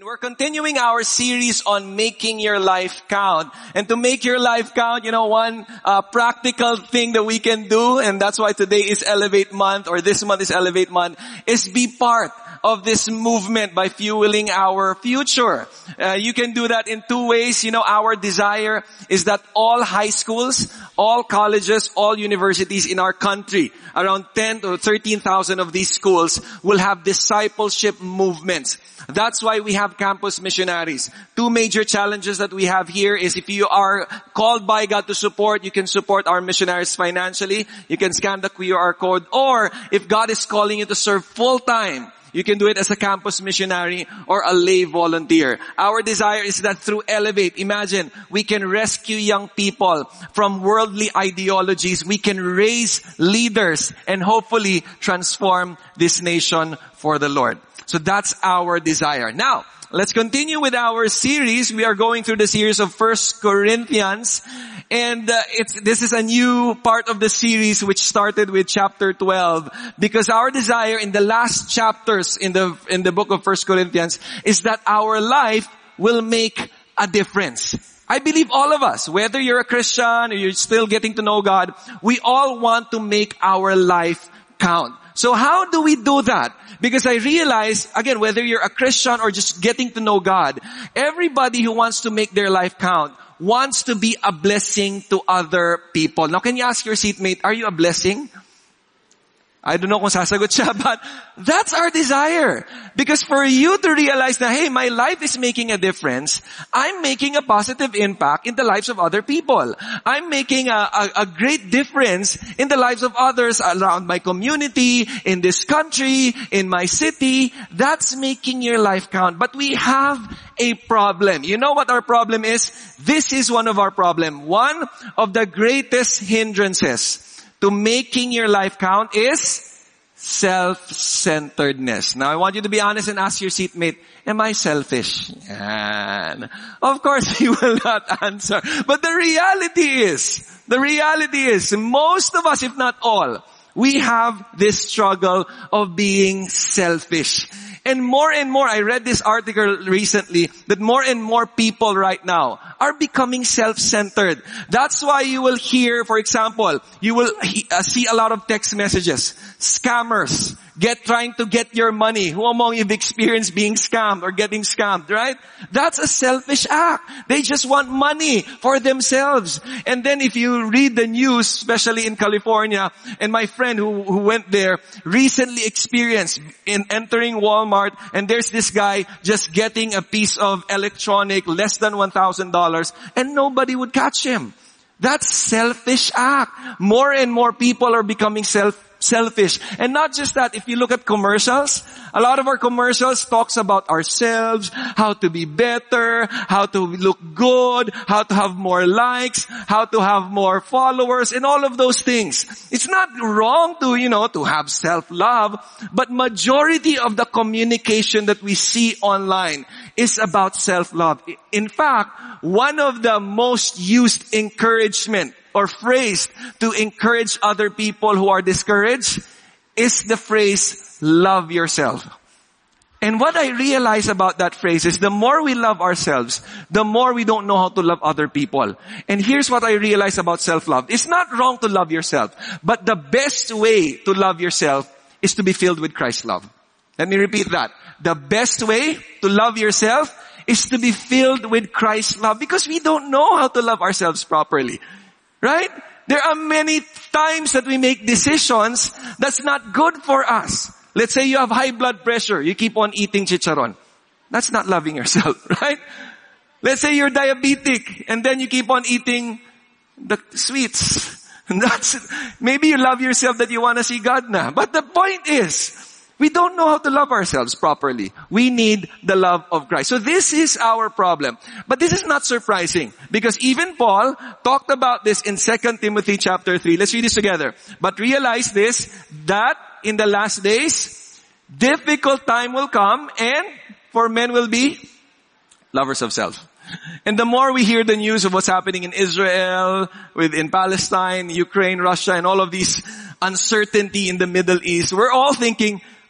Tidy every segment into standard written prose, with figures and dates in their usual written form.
We're continuing our series on making your life count. And to make your life count, one practical thing that we can do, and that's why today is Elevate Month, or this month is Elevate Month, is be part of this movement by fueling our future. You can do that in two ways. Our desire is that all high schools, all colleges, all universities in our country, around 10 to 13,000 of these schools will have discipleship movements. That's why we have campus missionaries. Two major challenges that we have here is if you are called by God to support, you can support our missionaries financially. You can scan the QR code. Or if God is calling you to serve full time, you can do it as a campus missionary or a lay volunteer. Our desire is that through Elevate, imagine, we can rescue young people from worldly ideologies. We can raise leaders and hopefully transform this nation for the Lord. So that's our desire. Now, let's continue with our series. We are going through the series of 1 Corinthians. And this is a new part of the series which started with chapter 12. Because our desire in the last chapters in the book of 1 Corinthians is that our life will make a difference. I believe all of us, whether you're a Christian or you're still getting to know God, we all want to make our life count. So how do we do that? Because I realize, again, whether you're a Christian or just getting to know God, everybody who wants to make their life count wants to be a blessing to other people. Now, can you ask your seatmate, are you a blessing? I don't know kung sasagot siya, but that's our desire. Because for you to realize that, hey, my life is making a difference, I'm making a positive impact in the lives of other people. I'm making a great difference in the lives of others around my community, in this country, in my city. That's making your life count. But we have a problem. You know what our problem is? This is one of our problems. One of the greatest hindrances to making your life count is self-centeredness. Now, I want you to be honest and ask your seatmate, am I selfish? And of course, he will not answer. But the reality is, most of us, if not all, we have this struggle of being selfish. And more, I read this article recently, that more and more people right now are becoming self-centered. That's why you will hear, for example, you will see a lot of text messages. Scammers trying to get your money. Who among you have experienced being scammed or getting scammed, right? That's a selfish act. They just want money for themselves. And then if you read the news, especially in California, and my friend who went there recently experienced in entering Walmart, and there's this guy just getting a piece of electronic less than $1,000, and nobody would catch him. That's selfish act. More and more people are becoming selfish. And not just that, if you look at commercials, a lot of our commercials talks about ourselves, how to be better, how to look good, how to have more likes, how to have more followers, and all of those things. It's not wrong to have self-love, but majority of the communication that we see online is about self-love. In fact, one of the most used encouragement or phrase to encourage other people who are discouraged is the phrase, love yourself. And what I realize about that phrase is the more we love ourselves, the more we don't know how to love other people. And here's what I realize about self-love. It's not wrong to love yourself, but the best way to love yourself is to be filled with Christ's love. Let me repeat that. The best way to love yourself is to be filled with Christ's love, because we don't know how to love ourselves properly. Right? There are many times that we make decisions that's not good for us. Let's say you have high blood pressure. You keep on eating chicharon. That's not loving yourself, right? Let's say you're diabetic and then you keep on eating the sweets. Maybe you love yourself that you want to see God na. But the point is, we don't know how to love ourselves properly. We need the love of Christ. So this is our problem. But this is not surprising, because even Paul talked about this in 2 Timothy chapter 3. Let's read this together. But realize this, that in the last days, difficult time will come, and for men will be lovers of self. And the more we hear the news of what's happening in Israel, in Palestine, Ukraine, Russia, and all of these uncertainty in the Middle East, we're all thinking,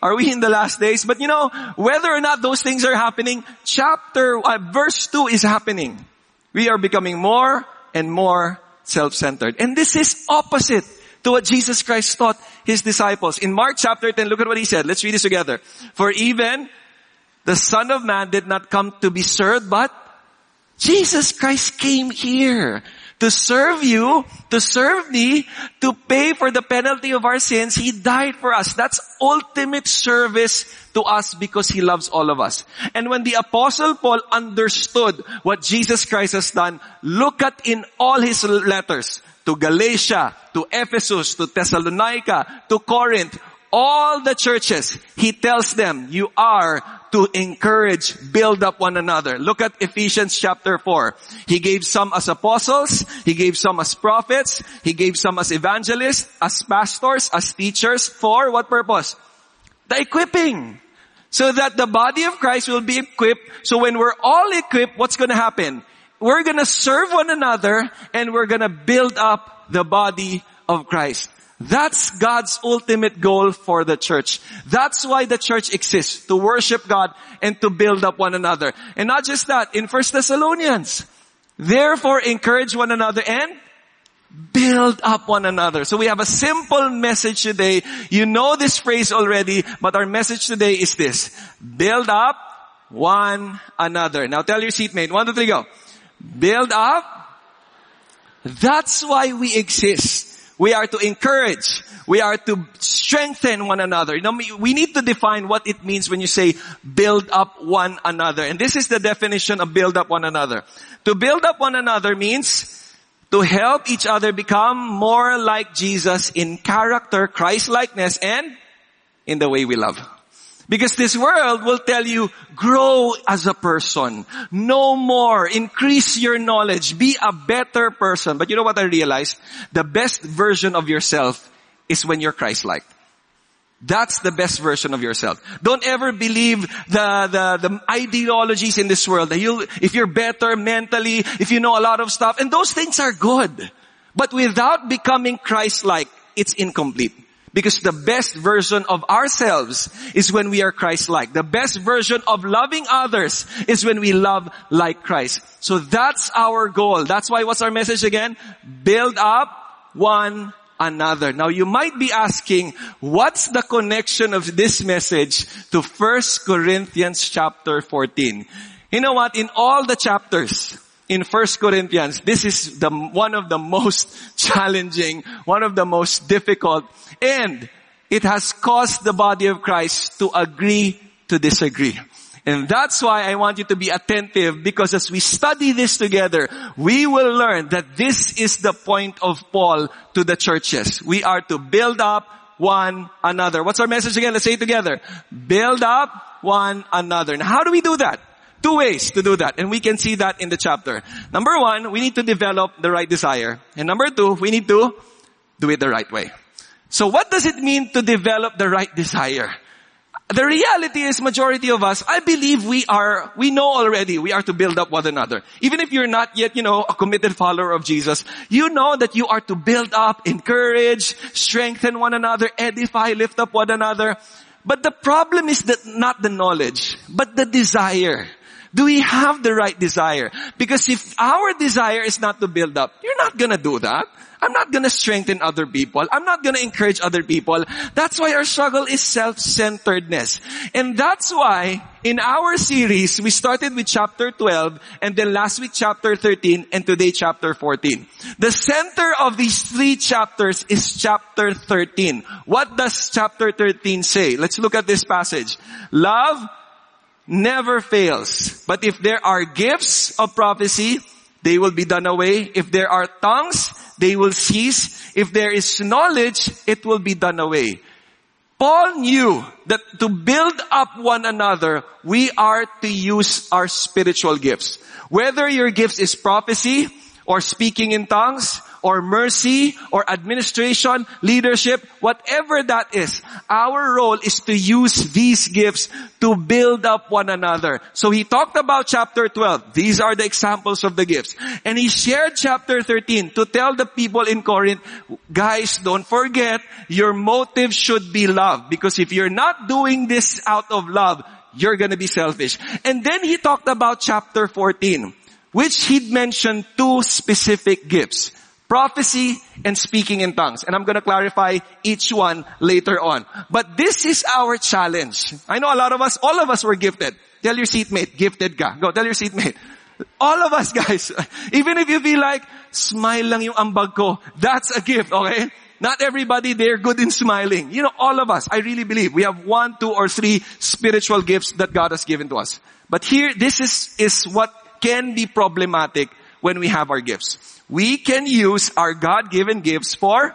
Are we in the last days? But whether or not those things are happening, verse 2 is happening. We are becoming more and more self-centered. And this is opposite to what Jesus Christ taught His disciples. In Mark chapter 10, look at what He said. Let's read this together. For even the Son of Man did not come to be served, but Jesus Christ came here to serve you, to serve me, to pay for the penalty of our sins. He died for us. That's ultimate service to us because He loves all of us. And when the Apostle Paul understood what Jesus Christ has done, look at in all his letters, to Galatia, to Ephesus, to Thessalonica, to Corinth, all the churches, he tells them, you are to encourage, build up one another. Look at Ephesians chapter 4. He gave some as apostles, He gave some as prophets, He gave some as evangelists, as pastors, as teachers. For what purpose? The equipping. So that the body of Christ will be equipped. So when we're all equipped, what's going to happen? We're going to serve one another and we're going to build up the body of Christ. That's God's ultimate goal for the church. That's why the church exists, to worship God and to build up one another. And not just that, in 1 Thessalonians, therefore encourage one another and build up one another. So we have a simple message today. You know this phrase already, but our message today is this: build up one another. Now tell your seatmate, 1, 2, 3, go. Build up. That's why we exist. We are to encourage. We are to strengthen one another. We need to define what it means when you say build up one another. And this is the definition of build up one another. To build up one another means to help each other become more like Jesus in character, Christ-likeness, and in the way we love. Because this world will tell you, grow as a person. Know more. Increase your knowledge. Be a better person. But you know what I realized? The best version of yourself is when you're Christ-like. That's the best version of yourself. Don't ever believe the ideologies in this world. If you're better mentally, if you know a lot of stuff, and those things are good. But without becoming Christ-like, it's incomplete. Because the best version of ourselves is when we are Christ-like. The best version of loving others is when we love like Christ. So that's our goal. That's why, what's our message again? Build up one another. Now you might be asking, what's the connection of this message to 1 Corinthians chapter 14? You know what? In all the chapters in 1 Corinthians, this is one of the most challenging, one of the most difficult, and it has caused the body of Christ to agree to disagree. And that's why I want you to be attentive, because as we study this together, we will learn that this is the point of Paul to the churches. We are to build up one another. What's our message again? Let's say it together. Build up one another. Now, how do we do that? 2 ways to do that. And we can see that in the chapter. Number 1, we need to develop the right desire. And number 2, we need to do it the right way. So what does it mean to develop the right desire? The reality is, majority of us, I believe we know already we are to build up one another. Even if you're not yet, a committed follower of Jesus, you know that you are to build up, encourage, strengthen one another, edify, lift up one another. But the problem is that not the knowledge, but the desire. Do we have the right desire? Because if our desire is not to build up, you're not gonna do that. I'm not gonna strengthen other people. I'm not gonna encourage other people. That's why our struggle is self-centeredness. And that's why in our series, we started with chapter 12, and then last week chapter 13, and today chapter 14. The center of these 3 chapters is chapter 13. What does chapter 13 say? Let's look at this passage. Love never fails. But if there are gifts of prophecy, they will be done away. If there are tongues, they will cease. If there is knowledge, it will be done away. Paul knew that to build up one another, we are to use our spiritual gifts. Whether your gift is prophecy, or speaking in tongues, or mercy or administration, leadership, whatever that is. Our role is to use these gifts to build up one another. So he talked about chapter 12. These are the examples of the gifts. And he shared chapter 13 to tell the people in Corinth, guys, don't forget, your motive should be love. Because if you're not doing this out of love, you're gonna be selfish. And then he talked about chapter 14, which he'd mentioned two specific gifts. Prophecy and speaking in tongues. And I'm gonna clarify each one later on. But this is our challenge. I know a lot of us, all of us were gifted. Tell your seatmate, gifted ka. Go, tell your seatmate. All of us, guys. Even if you feel like, smile lang yung ambag ko, that's a gift, okay? Not everybody there good in smiling. You know, all of us, I really believe we have 1, 2, or 3 spiritual gifts that God has given to us. But here, this is what can be problematic when we have our gifts. We can use our God-given gifts for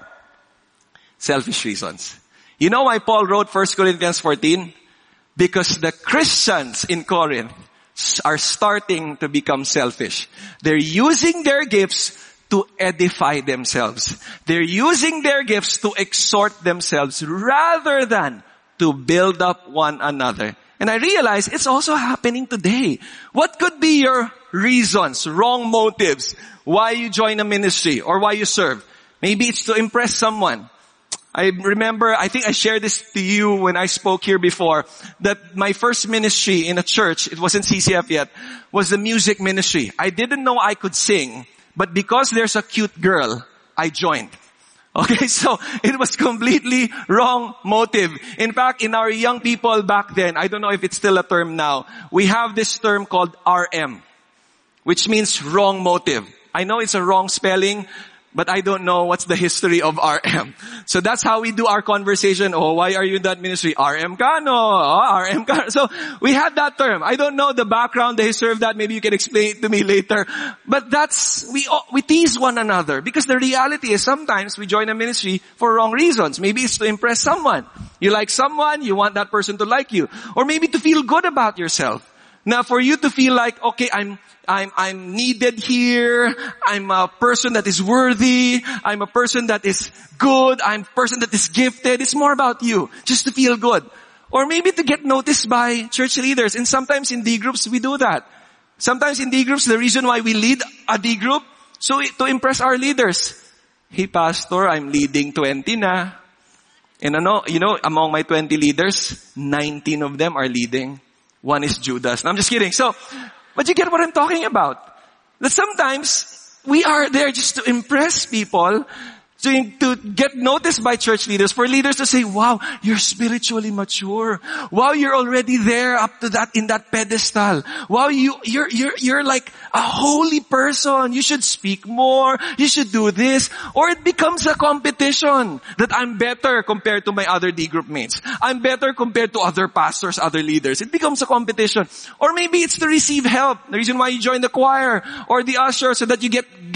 selfish reasons. You know why Paul wrote 1 Corinthians 14? Because the Christians in Corinth are starting to become selfish. They're using their gifts to edify themselves. They're using their gifts to exhort themselves rather than to build up one another. And I realize it's also happening today. What could be your reasons, wrong motives, why you join a ministry or why you serve? Maybe it's to impress someone. I remember, I think I shared this to you when I spoke here before, that my first ministry in a church, it wasn't CCF yet, was the music ministry. I didn't know I could sing, but because there's a cute girl, I joined. Okay, so it was completely wrong motive. In fact, in our young people back then, I don't know if it's still a term now, we have this term called RM, which means wrong motive. I know it's a wrong spelling, but I don't know what's the history of RM. So that's how we do our conversation. Oh, why are you in that ministry? RM ka, no? Oh, RM ka. So we had that term. I don't know the background, the history of that. Maybe you can explain it to me later. But we tease one another. Because the reality is sometimes we join a ministry for wrong reasons. Maybe it's to impress someone. You like someone, you want that person to like you. Or maybe to feel good about yourself. Now for you to feel like, okay, I'm needed here. I'm a person that is worthy. I'm a person that is good. I'm a person that is gifted. It's more about you, just to feel good. Or maybe to get noticed by church leaders. And sometimes in D groups, we do that. Sometimes in D groups, the reason why we lead a D group, so to impress our leaders. Hey, pastor, I'm leading 20 na. And among my 20 leaders, 19 of them are leading. One is Judas. No, I'm just kidding. But you get what I'm talking about. That sometimes we are there just to impress people, to get noticed by church leaders, for leaders to say, wow, you're spiritually mature. Wow, you're already there up to that, in that pedestal. Wow, you're like a holy person. You should speak more. You should do this. Or it becomes a competition that I'm better compared to my other D group mates. I'm better compared to other pastors, other leaders. It becomes a competition. Or maybe it's to receive help. The reason why you join the choir or the usher, so that you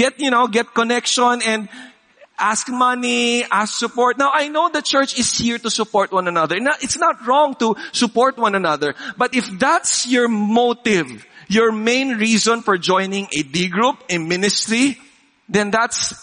get connection and ask money, ask support. Now, I know the church is here to support one another. It's not wrong to support one another. But if that's your motive, your main reason for joining a D group, a ministry, then that's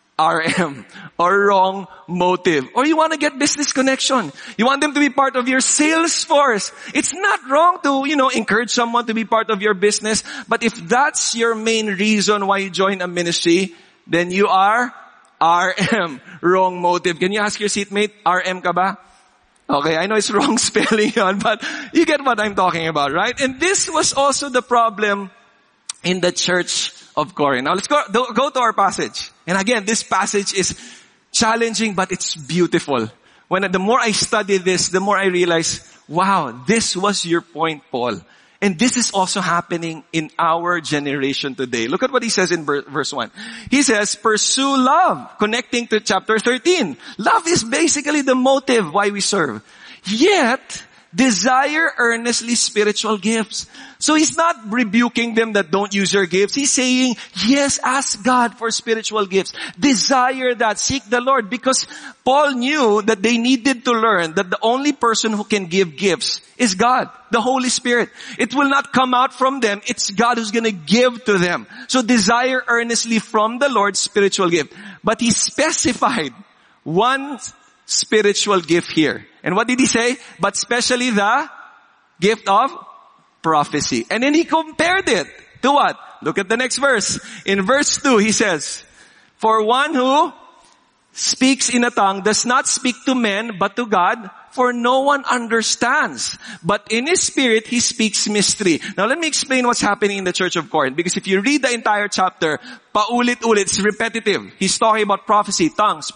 RM, or wrong motive. Or you want to get business connection. You want them to be part of your sales force. It's not wrong to, encourage someone to be part of your business. But if that's your main reason why you join a ministry, then you are RM, wrong motive. Can you ask your seatmate, RM ka ba? Okay, I know it's wrong spelling yun, but you get what I'm talking about, right? And this was also the problem in the church of Corinth. Now let's go to our passage. And again, this passage is challenging, but it's beautiful. The more I study this, the more I realize, wow, this was your point, Paul. And this is also happening in our generation today. Look at what he says in verse 1. He says, pursue love, connecting to chapter 13. Love is basically the motive why we serve. Yet, desire earnestly spiritual gifts. So he's not rebuking them that don't use your gifts. He's saying, yes, ask God for spiritual gifts. Desire that. Seek the Lord. Because Paul knew that they needed to learn that the only person who can give gifts is God, the Holy Spirit. It will not come out from them. It's God who's going to give to them. So desire earnestly from the Lord spiritual gift. But he specified one spiritual gift here. And what did he say? But especially the gift of prophecy. And then he compared it to what? Look at the next verse. In verse 2, he says, for one who speaks in a tongue does not speak to men, but to God, for no one understands. But in his spirit, he speaks mystery. Now let me explain what's happening in the church of Corinth. Because if you read the entire chapter, paulit-ulit, it's repetitive. He's talking about prophecy, tongues.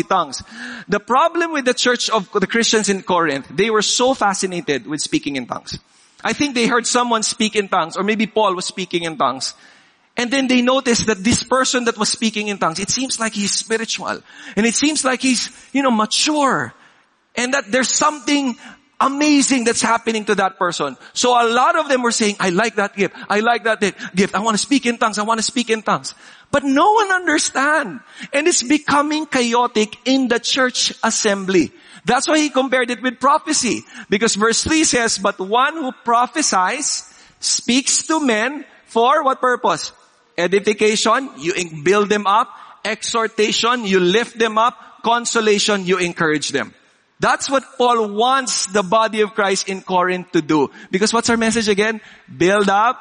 The problem with the church of the Christians in Corinth, they were so fascinated with speaking in tongues. I think they heard someone speak in tongues, or maybe Paul was speaking in tongues. And then they noticed that this person that was speaking in tongues, it seems like he's spiritual. And it seems like he's, mature. And that there's something amazing that's happening to that person. So a lot of them were saying, I like that gift. I like that gift. I want to speak in tongues. But no one understands. And it's becoming chaotic in the church assembly. That's why he compared it with prophecy. Because verse 3 says, but one who prophesies speaks to men for what purpose? Edification, you build them up. Exhortation, you lift them up. Consolation, you encourage them. That's what Paul wants the body of Christ in Corinth to do. Because what's our message again? Build up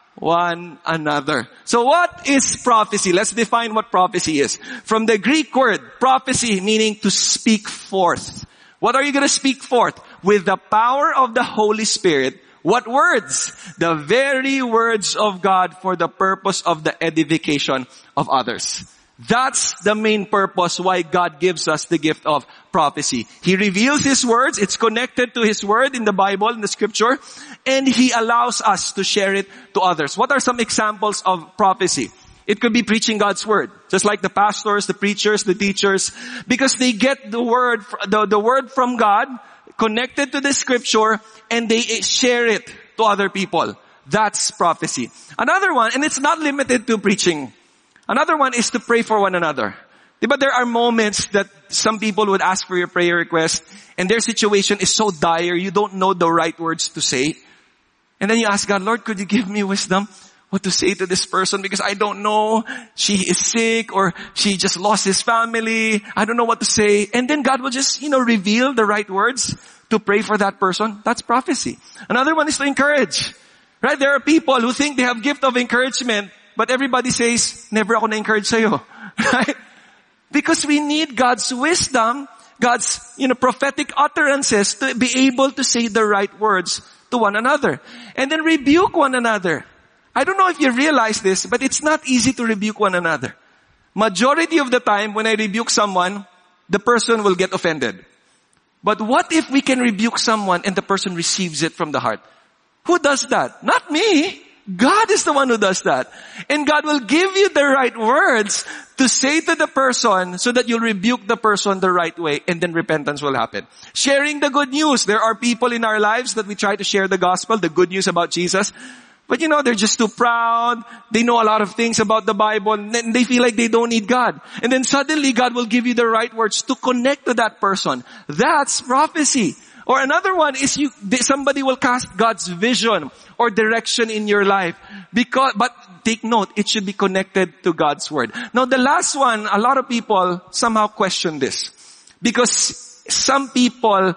one another. So what is prophecy? Let's define what prophecy is. From the Greek word, prophecy meaning to speak forth. What are you going to speak forth? With the power of the Holy Spirit. What words? The very words of God for the purpose of the edification of others. That's the main purpose why God gives us the gift of prophecy. He reveals His words. It's connected to His word in the Bible, in the scripture. And He allows us to share it to others. What are some examples of prophecy? It could be preaching God's word. Just like the pastors, the preachers, the teachers. Because they get the word from God, connected to the scripture, and they share it to other people. That's prophecy. Another one, and it's not limited to preaching. Another one is to pray for one another. But there are moments that some people would ask for your prayer request and their situation is so dire, you don't know the right words to say. And then you ask God, Lord, could you give me wisdom what to say to this person? Because I don't know, she is sick or she just lost his family. I don't know what to say. And then God will just, reveal the right words to pray for that person. That's prophecy. Another one is to encourage. Right? There are people who think they have gift of encouragement, but everybody says, never ako na-encourage sa'yo. Right? Because we need God's wisdom, God's, prophetic utterances to be able to say the right words to one another. And then rebuke one another. I don't know if you realize this, but it's not easy to rebuke one another. Majority of the time, when I rebuke someone, the person will get offended. But what if we can rebuke someone and the person receives it from the heart? Who does that? Not me. God is the one who does that. And God will give you the right words to say to the person so that you'll rebuke the person the right way and then repentance will happen. Sharing the good news. There are people in our lives that we try to share the gospel, the good news about Jesus. But they're just too proud. They know a lot of things about the Bible and they feel like they don't need God. And then suddenly God will give you the right words to connect to that person. That's prophecy. Or another one is somebody will cast God's vision or direction in your life. But take note, it should be connected to God's word. Now the last one, a lot of people somehow question this. Because some people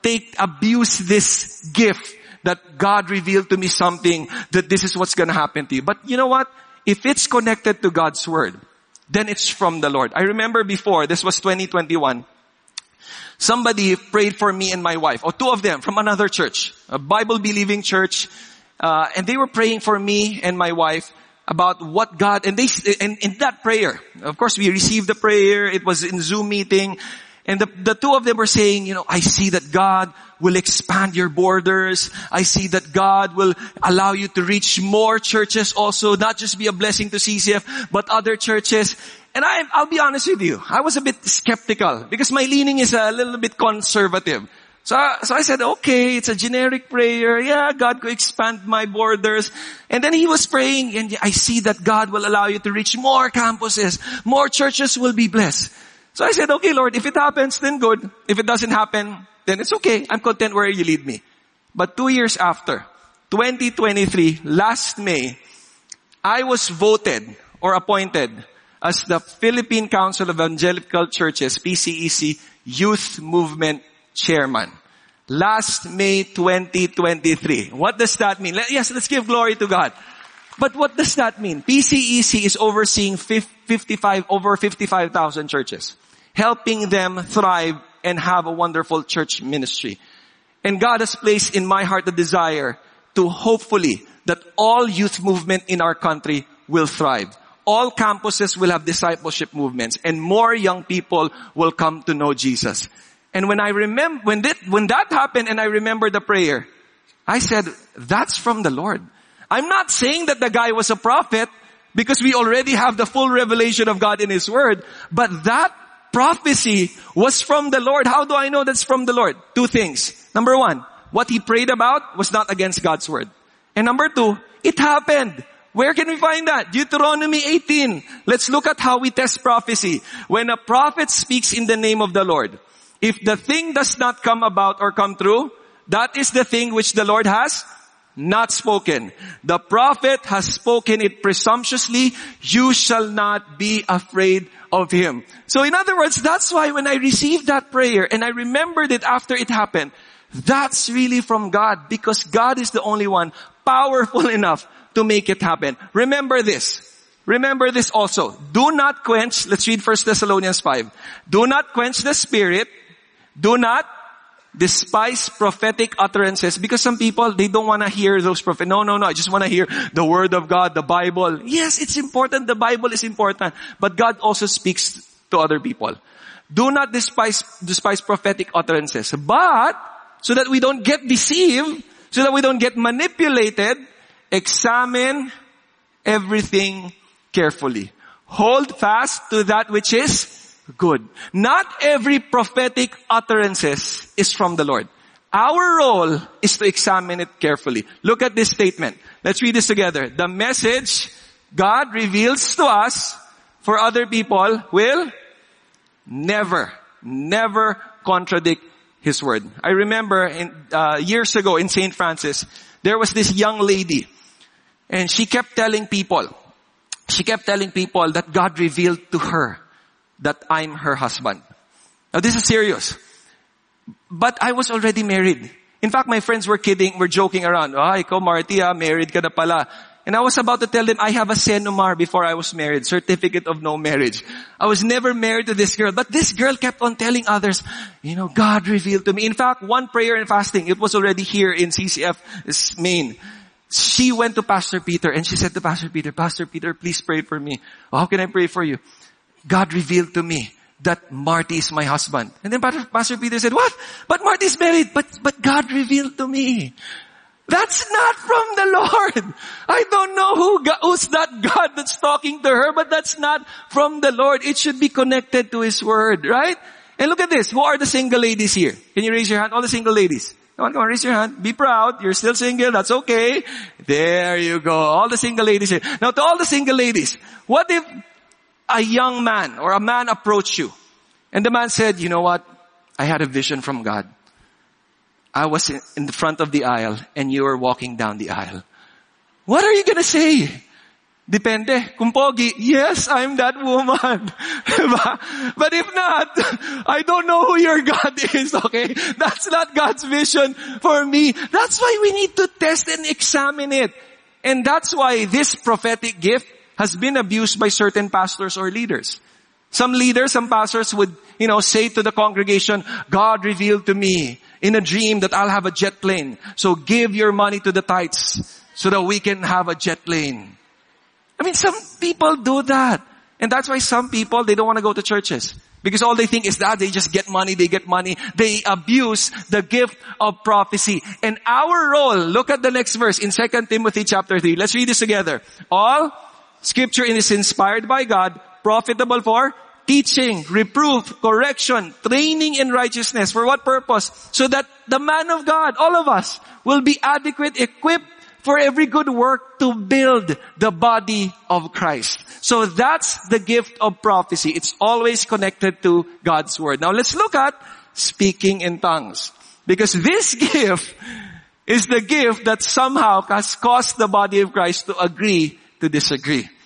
abuse this gift that God revealed to me something, that this is what's going to happen to you. But you know what? If it's connected to God's word, then it's from the Lord. I remember before, this was 2021. Somebody prayed for me and my wife, or two of them from another church, a Bible-believing church, and they were praying for me and my wife about what God, and in that prayer, of course we received the prayer, it was in Zoom meeting, and the two of them were saying, I see that God will expand your borders. I see that God will allow you to reach more churches also, not just be a blessing to CCF, but other churches. And I'll be honest with you, I was a bit skeptical because my leaning is a little bit conservative. So I said, okay, it's a generic prayer. Yeah, God could expand my borders. And then he was praying, and I see that God will allow you to reach more campuses. More churches will be blessed. So I said, okay, Lord, if it happens, then good. If it doesn't happen, then it's okay. I'm content where you lead me. But 2 years after, 2023, last May, I was voted or appointed as the Philippine Council of Evangelical Churches, PCEC, Youth Movement Chairman. Last May 2023. What does that mean? Yes, let's give glory to God. But what does that mean? PCEC is overseeing over 55,000 churches, helping them thrive and have a wonderful church ministry. And God has placed in my heart the desire to hopefully that all youth movement in our country will thrive. All campuses will have discipleship movements, and more young people will come to know Jesus. And when I remember, when that happened and I remember the prayer, I said, that's from the Lord. I'm not saying that the guy was a prophet, because we already have the full revelation of God in His Word, but that prophecy was from the Lord. How do I know that's from the Lord? Two things. Number one, what he prayed about was not against God's Word. And number two, it happened. Where can we find that? Deuteronomy 18. Let's look at how we test prophecy. When a prophet speaks in the name of the Lord, if the thing does not come about or come true, that is the thing which the Lord has not spoken. The prophet has spoken it presumptuously. You shall not be afraid of him. So in other words, that's why when I received that prayer and I remembered it after it happened, that's really from God, because God is the only one powerful enough to make it happen. Remember this. Remember this also. Do not quench, let's read 1 Thessalonians 5. Do not quench the Spirit. Do not despise prophetic utterances, because some people, they don't want to hear those prophet. No, I just want to hear the Word of God, the Bible. Yes, it's important. The Bible is important. But God also speaks to other people. Do not despise prophetic utterances. But, so that we don't get deceived, so that we don't get manipulated, examine everything carefully. Hold fast to that which is good. Not every prophetic utterances is from the Lord. Our role is to examine it carefully. Look at this statement. Let's read this together. The message God reveals to us for other people will never contradict His Word. I remember years ago in St. Francis, there was this young lady, and she kept telling people that God revealed to her that I'm her husband. Now this is serious. But I was already married. In fact, my friends were kidding, were joking around. Ikaw Marty, married ka na pala. And I was about to tell them I have a CENOMAR before I was married, Certificate of No Marriage. I was never married to this girl, but this girl kept on telling others, God revealed to me. In fact, one prayer and fasting, it was already here in CCF Maine. She went to Pastor Peter and she said to Pastor Peter, please pray for me. How can I pray for you? God revealed to me that Marty is my husband. And then Pastor Peter said, what? But Marty's married. But God revealed to me. That's not from the Lord. I don't know who's that God that's talking to her, but that's not from the Lord. It should be connected to His Word, right? And look at this. Who are the single ladies here? Can you raise your hand? All the single ladies. Come on, raise your hand. Be proud. You're still single. That's okay. There you go. All the single ladies here. Now to all the single ladies, what if a young man or a man approached you and the man said, you know what? I had a vision from God. I was in the front of the aisle and you were walking down the aisle. What are you gonna say? Depende. Kung pogi, yes, I'm that woman. But if not, I don't know who your God is, okay? That's not God's vision for me. That's why we need to test and examine it. And that's why this prophetic gift has been abused by certain pastors or leaders. Some leaders, some pastors would, say to the congregation, God revealed to me in a dream that I'll have a jet plane. So give your money to the tithes so that we can have a jet plane. I mean, some people do that. And that's why some people, they don't want to go to churches. Because all they think is that they just get money, they get money. They abuse the gift of prophecy. And our role, look at the next verse in 2 Timothy chapter 3. Let's read this together. All Scripture is inspired by God, profitable for teaching, reproof, correction, training in righteousness. For what purpose? So that the man of God, all of us, will be adequate, equipped for every good work to build the body of Christ. So that's the gift of prophecy. It's always connected to God's Word. Now let's look at speaking in tongues. Because this gift is the gift that somehow has caused the body of Christ to agree to disagree.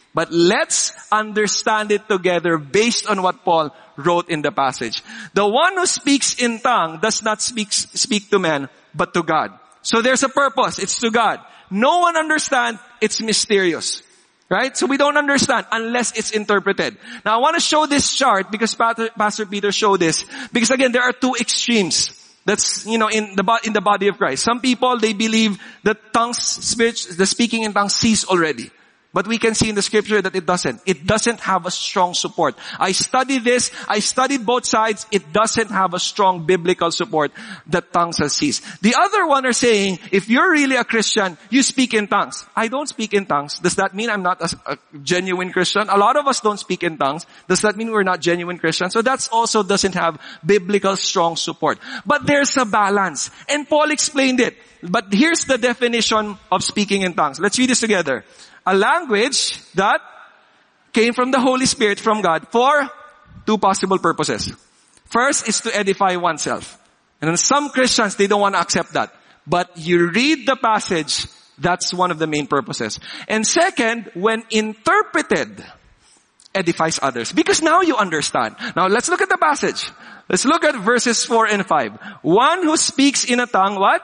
But let's understand it together based on what Paul wrote in the passage. The one who speaks in tongue does not speak to men, but to God. So there's a purpose. It's to God. No one understands. It's mysterious. Right? So we don't understand unless it's interpreted. Now I want to show this chart because Pastor Peter showed this. Because again, there are two extremes. That's, in the body of Christ. Some people, they believe that the speaking in tongues cease already. But we can see in the scripture that it doesn't. It doesn't have a strong support. I studied this. I studied both sides. It doesn't have a strong biblical support that tongues has ceased. The other one are saying, if you're really a Christian, you speak in tongues. I don't speak in tongues. Does that mean I'm not a genuine Christian? A lot of us don't speak in tongues. Does that mean we're not genuine Christians? So that also doesn't have biblical strong support. But there's a balance. And Paul explained it. But here's the definition of speaking in tongues. Let's read this together. A language that came from the Holy Spirit, from God, for two possible purposes. First is to edify oneself. And then some Christians, they don't want to accept that. But you read the passage, that's one of the main purposes. And second, when interpreted, edifies others. Because now you understand. Now let's look at the passage. Let's look at verses 4 and 5. One who speaks in a tongue, what?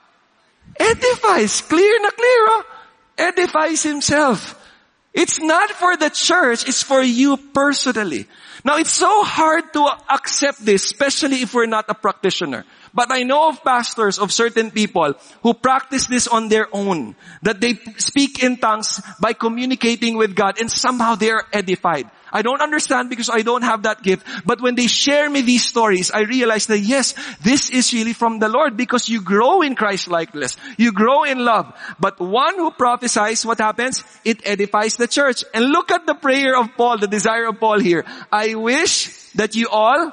Edifies. Clear na clear, oh. Edifies himself. It's not for the church, it's for you personally. Now it's so hard to accept this, especially if we're not a practitioner. But I know of pastors, of certain people who practice this on their own. That they speak in tongues by communicating with God and somehow they are edified. I don't understand because I don't have that gift. But when they share me these stories, I realize that yes, this is really from the Lord because you grow in Christ likeness. You grow in love. But one who prophesies, what happens? It edifies the church. And look at the prayer of Paul, the desire of Paul here. I wish that you all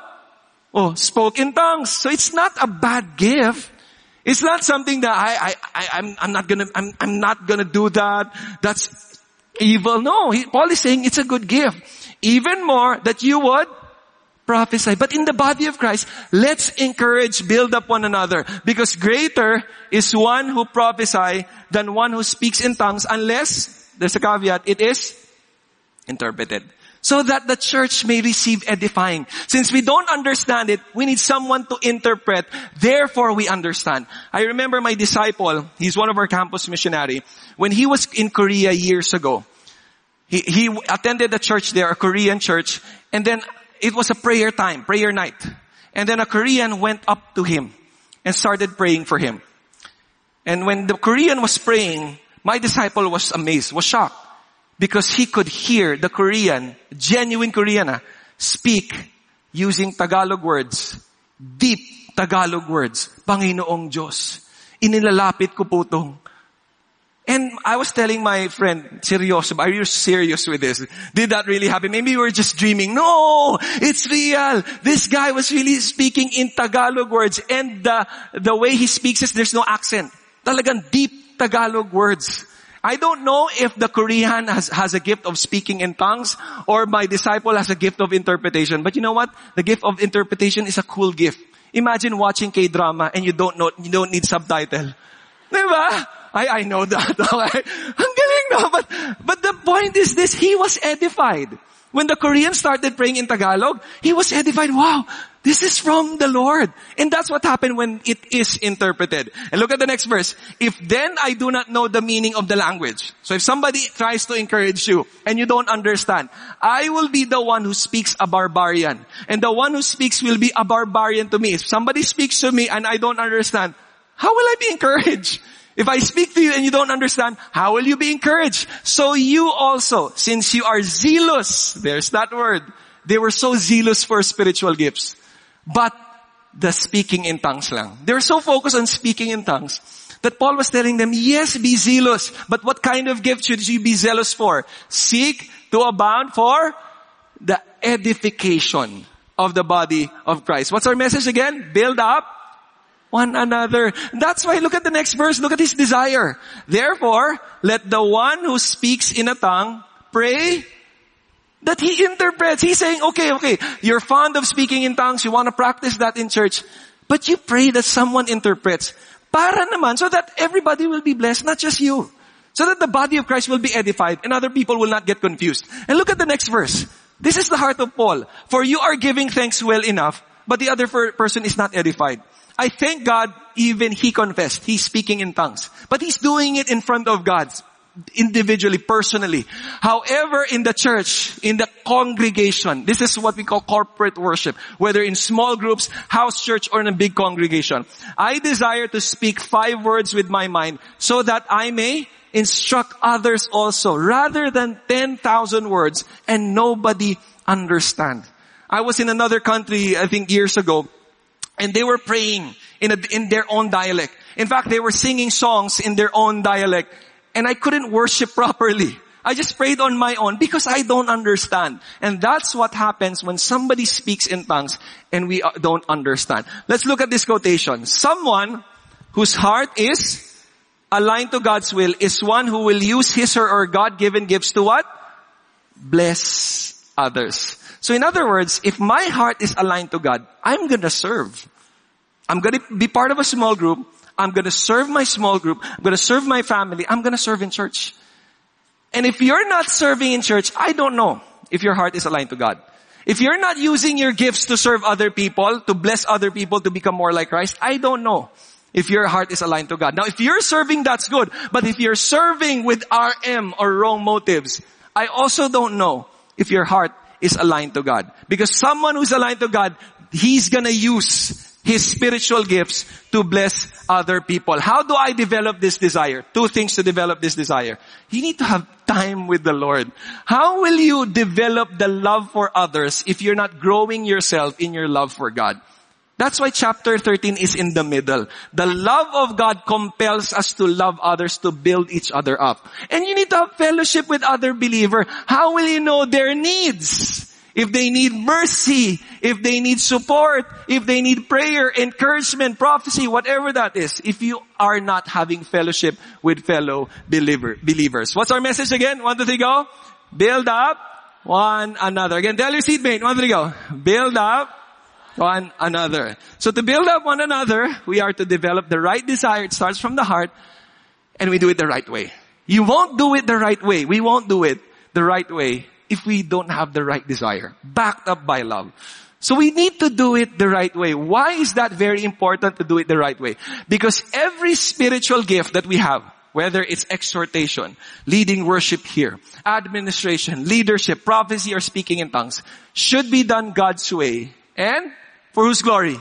spoke in tongues. So it's not a bad gift. It's not something that I'm not gonna do that. That's evil. No, Paul is saying it's a good gift. Even more that you would prophesy. But in the body of Christ, let's encourage, build up one another. Because greater is one who prophesies than one who speaks in tongues unless, there's a caveat, it is interpreted. So that the church may receive edifying. Since we don't understand it, we need someone to interpret. Therefore, we understand. I remember my disciple, he's one of our campus missionary. When he was in Korea years ago, he attended a church there, a Korean church, and then it was a prayer time, prayer night. And then a Korean went up to him and started praying for him. And when the Korean was praying, my disciple was amazed, was shocked. Because he could hear the Korean, genuine Korean, speak using Tagalog words. Deep Tagalog words. Panginoong Diyos. Inilalapit ko po tong. And I was telling my friend, seryoso, are you serious with this? Did that really happen? Maybe you were just dreaming. No, it's real. This guy was really speaking in Tagalog words. And the way he speaks is there's no accent. Talagang deep Tagalog words. I don't know if the Korean has a gift of speaking in tongues or my disciple has a gift of interpretation. But you know what? The gift of interpretation is a cool gift. Imagine watching K-drama and you don't need subtitle. Diba? I know that. Okay? Ang galing no? But the point is this, he was edified. When the Korean started praying in Tagalog, he was edified. Wow, this is from the Lord. And that's what happened when it is interpreted. And look at the next verse. If then I do not know the meaning of the language. So if somebody tries to encourage you and you don't understand, I will be the one who speaks a barbarian. And the one who speaks will be a barbarian to me. If somebody speaks to me and I don't understand, how will I be encouraged? If I speak to you and you don't understand, how will you be encouraged? So you also, since you are zealous, there's that word. They were so zealous for spiritual gifts. But the speaking in tongues lang. They were so focused on speaking in tongues that Paul was telling them, yes, be zealous. But what kind of gift should you be zealous for? Seek to abound for the edification of the body of Christ. What's our message again? Build up one another. That's why look at the next verse. Look at his desire. Therefore, let the one who speaks in a tongue pray that he interprets. He's saying, okay, you're fond of speaking in tongues. You want to practice that in church. But you pray that someone interprets. Para naman, so that everybody will be blessed, not just you. So that the body of Christ will be edified and other people will not get confused. And look at the next verse. This is the heart of Paul. For you are giving thanks well enough, but the other person is not edified. I thank God, even he confessed. He's speaking in tongues. But he's doing it in front of God, individually, personally. However, in the church, in the congregation, this is what we call corporate worship, whether in small groups, house church, or in a big congregation. I desire to speak 5 words with my mind so that I may instruct others also, rather than 10,000 words and nobody understand. I was in another country, I think years ago, and they were praying in their own dialect. In fact, they were singing songs in their own dialect, and I couldn't worship properly. I just prayed on my own because I don't understand. And that's what happens when somebody speaks in tongues and we don't understand. Let's look at this quotation. Someone whose heart is aligned to God's will is one who will use his or her God-given gifts to what? Bless others. So in other words, if my heart is aligned to God, I'm gonna serve. I'm gonna be part of a small group. I'm gonna serve my small group. I'm gonna serve my family. I'm gonna serve in church. And if you're not serving in church, I don't know if your heart is aligned to God. If you're not using your gifts to serve other people, to bless other people, to become more like Christ, I don't know if your heart is aligned to God. Now, if you're serving, that's good. But if you're serving with RM or wrong motives, I also don't know if your heart is aligned to God. Because someone who's aligned to God, he's gonna use his spiritual gifts to bless other people. How do I develop this desire? 2 things to develop this desire. You need to have time with the Lord. How will you develop the love for others if you're not growing yourself in your love for God? That's why chapter 13 is in the middle. The love of God compels us to love others, to build each other up. And you need to have fellowship with other believers. How will you know their needs? If they need mercy, if they need support, if they need prayer, encouragement, prophecy, whatever that is, if you are not having fellowship with fellow believers. What's our message again? 1, 2, 3, go. Build up one another. Again, tell your seatmate, 1, 2, 3, go. Build up one another. So to build up one another, we are to develop the right desire. It starts from the heart, and we do it the right way. You won't do it the right way. We won't do it the right way if we don't have the right desire, backed up by love. So we need to do it the right way. Why is that very important to do it the right way? Because every spiritual gift that we have, whether it's exhortation, leading worship here, administration, leadership, prophecy, or speaking in tongues, should be done God's way. And for whose glory?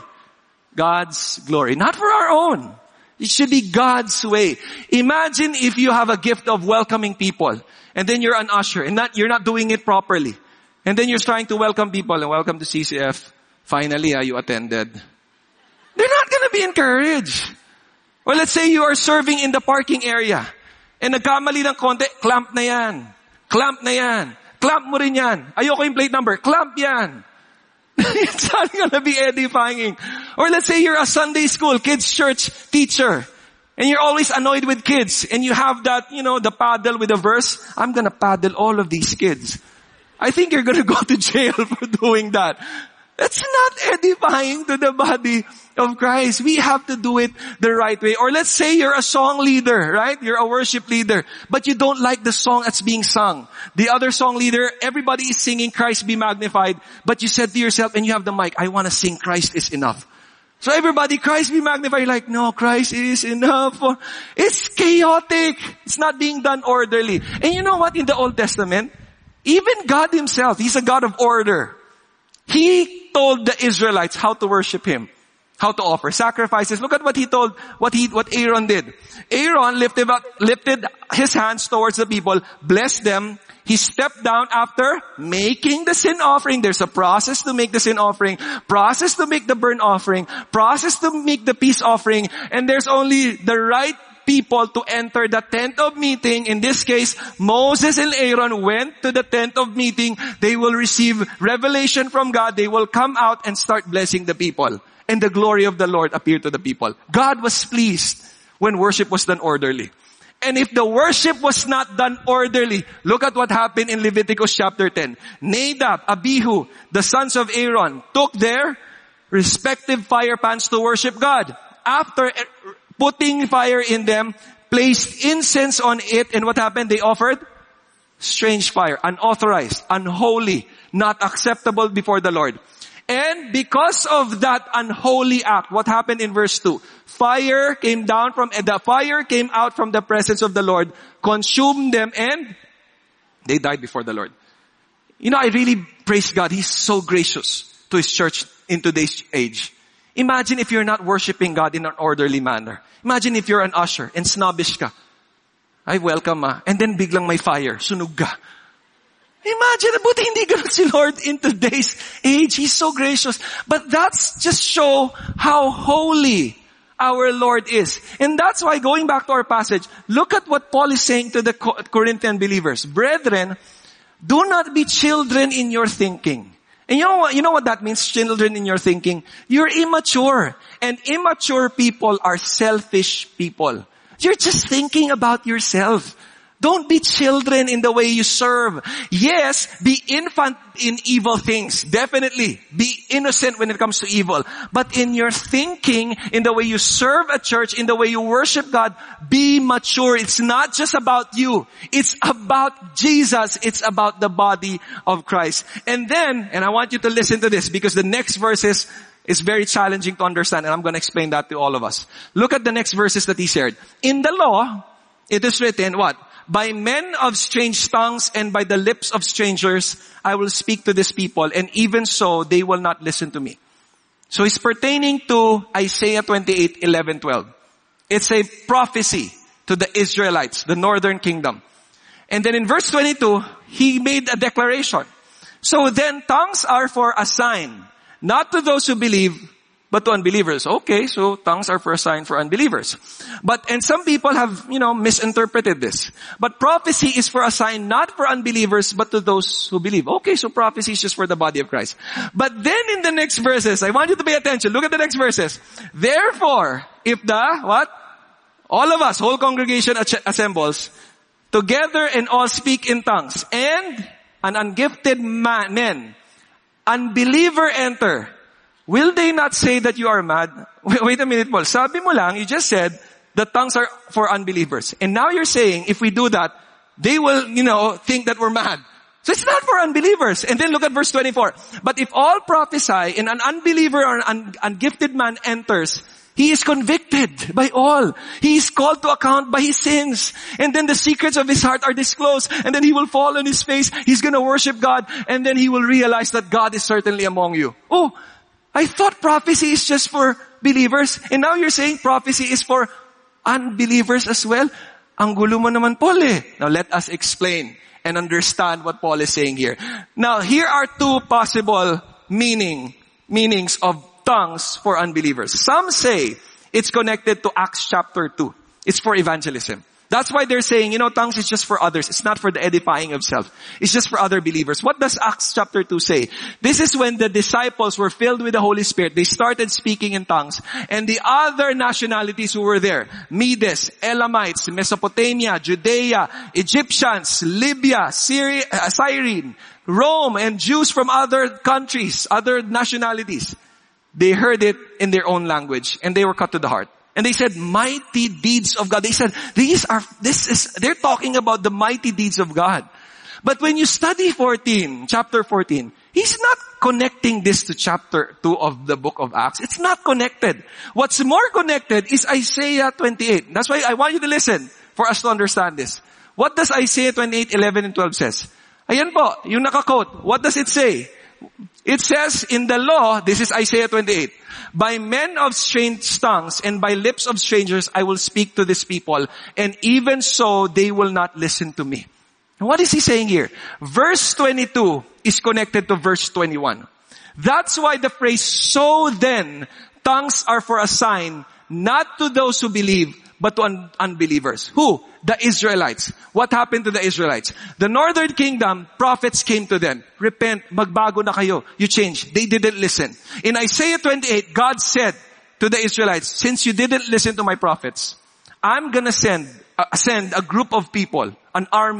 God's glory. Not for our own. It should be God's way. Imagine if you have a gift of welcoming people, and then you're an usher, and you're not doing it properly. And then you're trying to welcome people, and welcome to CCF. Finally, you attended. They're not gonna be encouraged. Or let's say you are serving in the parking area, and nagkamali ng konti, clamp na yan. Clamp na yan. Clamp mo rin yan. Ayoko yung plate number. Clamp yan. It's not gonna be edifying. Or let's say you're a Sunday school, kids church teacher, and you're always annoyed with kids, and you have that, the paddle with a verse. I'm gonna paddle all of these kids. I think you're gonna go to jail for doing that. That's not edifying to the body of Christ. We have to do it the right way. Or let's say you're a song leader, right? You're a worship leader, but you don't like the song that's being sung. The other song leader, everybody is singing Christ be magnified, but you said to yourself, and you have the mic, I want to sing Christ is enough. So everybody, Christ be magnified. You're like, no, Christ is enough. It's chaotic. It's not being done orderly. And you know what? In the Old Testament, even God himself, he's a God of order. He told the Israelites how to worship him, how to offer sacrifices. Look at what he told, what Aaron did. Aaron lifted his hands towards the people, blessed them. He stepped down after making the sin offering. There's a process to make the sin offering, process to make the burnt offering, process to make the peace offering, and there's only the right people to enter the tent of meeting. In this case, Moses and Aaron went to the tent of meeting. They will receive revelation from God. They will come out and start blessing the people. And the glory of the Lord appeared to the people. God was pleased when worship was done orderly. And if the worship was not done orderly, look at what happened in Leviticus chapter 10. Nadab, Abihu, the sons of Aaron, took their respective fire pans to worship God. After putting fire in them, placed incense on it, and what happened? They offered strange fire, unauthorized, unholy, not acceptable before the Lord. And because of that unholy act, what happened in verse 2? Fire came out from the presence of the Lord, consumed them, and they died before the Lord. You know, I really praise God. He's so gracious to His church in today's age. Imagine if you're not worshiping God in an orderly manner. Imagine if you're an usher and snobbish ka. Ay, welcome and then biglang may fire, sunog ka. Imagine, buti hindi ganun si Lord in today's age. He's so gracious. But that's just show how holy our Lord is. And that's why, going back to our passage, look at what Paul is saying to the Corinthian believers. Brethren, do not be children in your thinking. And you know what that means, children in your thinking? You're immature. And immature people are selfish people. You're just thinking about yourself. Don't be children in the way you serve. Yes, be infant in evil things. Definitely. Be innocent when it comes to evil. But in your thinking, in the way you serve a church, in the way you worship God, be mature. It's not just about you. It's about Jesus. It's about the body of Christ. And then, and I want you to listen to this because the next verses is very challenging to understand, and I'm going to explain that to all of us. Look at the next verses that he shared. In the law, it is written, what? By men of strange tongues and by the lips of strangers, I will speak to this people, and even so, they will not listen to me. So it's pertaining to Isaiah 28, 11, 12. It's a prophecy to the Israelites, the northern kingdom. And then in verse 22, he made a declaration. So then tongues are for a sign, not to those who believe, but to unbelievers. Okay, so tongues are for a sign for unbelievers. And some people have, misinterpreted this. But prophecy is for a sign not for unbelievers, but to those who believe. Okay, so prophecy is just for the body of Christ. But then in the next verses, I want you to pay attention. Look at the next verses. Therefore, if all of us, whole congregation assembles, together and all speak in tongues, and an ungifted man, unbeliever enter, will they not say that you are mad? Wait a minute, Paul. Sabi mo lang, you just said the tongues are for unbelievers. And now you're saying if we do that, they will, think that we're mad. So it's not for unbelievers. And then look at verse 24. But if all prophesy and an unbeliever or an ungifted man enters, he is convicted by all. He is called to account by his sins. And then the secrets of his heart are disclosed. And then he will fall on his face. He's going to worship God. And then he will realize that God is certainly among you. Oh, I thought prophecy is just for believers. And now you're saying prophecy is for unbelievers as well. Ang gulo mo naman, Paul eh. Now let us explain and understand what Paul is saying here. Now here are two possible meanings of tongues for unbelievers. Some say it's connected to Acts chapter 2. It's for evangelism. That's why they're saying, tongues is just for others. It's not for the edifying of self. It's just for other believers. What does Acts chapter 2 say? This is when the disciples were filled with the Holy Spirit. They started speaking in tongues. And the other nationalities who were there, Medes, Elamites, Mesopotamia, Judea, Egyptians, Libya, Syria, Cyrene, Rome, and Jews from other countries, other nationalities, they heard it in their own language and they were cut to the heart. And they said, mighty deeds of God. They said, they're talking about the mighty deeds of God. But when you study chapter 14, he's not connecting this to chapter 2 of the book of Acts. It's not connected. What's more connected is Isaiah 28. That's why I want you to listen for us to understand this. What does Isaiah 28, 11 and 12 says? Ayan po, yung naka-quote. What does it say? It says in the law, this is Isaiah 28, by men of strange tongues and by lips of strangers I will speak to this people, and even so they will not listen to me. And what is he saying here? Verse 22 is connected to verse 21. That's why the phrase, so then, tongues are for a sign, not to those who believe, but to unbelievers. Who? The Israelites. What happened to the Israelites? The northern kingdom, prophets came to them. Repent, magbago na kayo. You change. They didn't listen. In Isaiah 28, God said to the Israelites, since you didn't listen to my prophets, I'm gonna send a group of people, an army,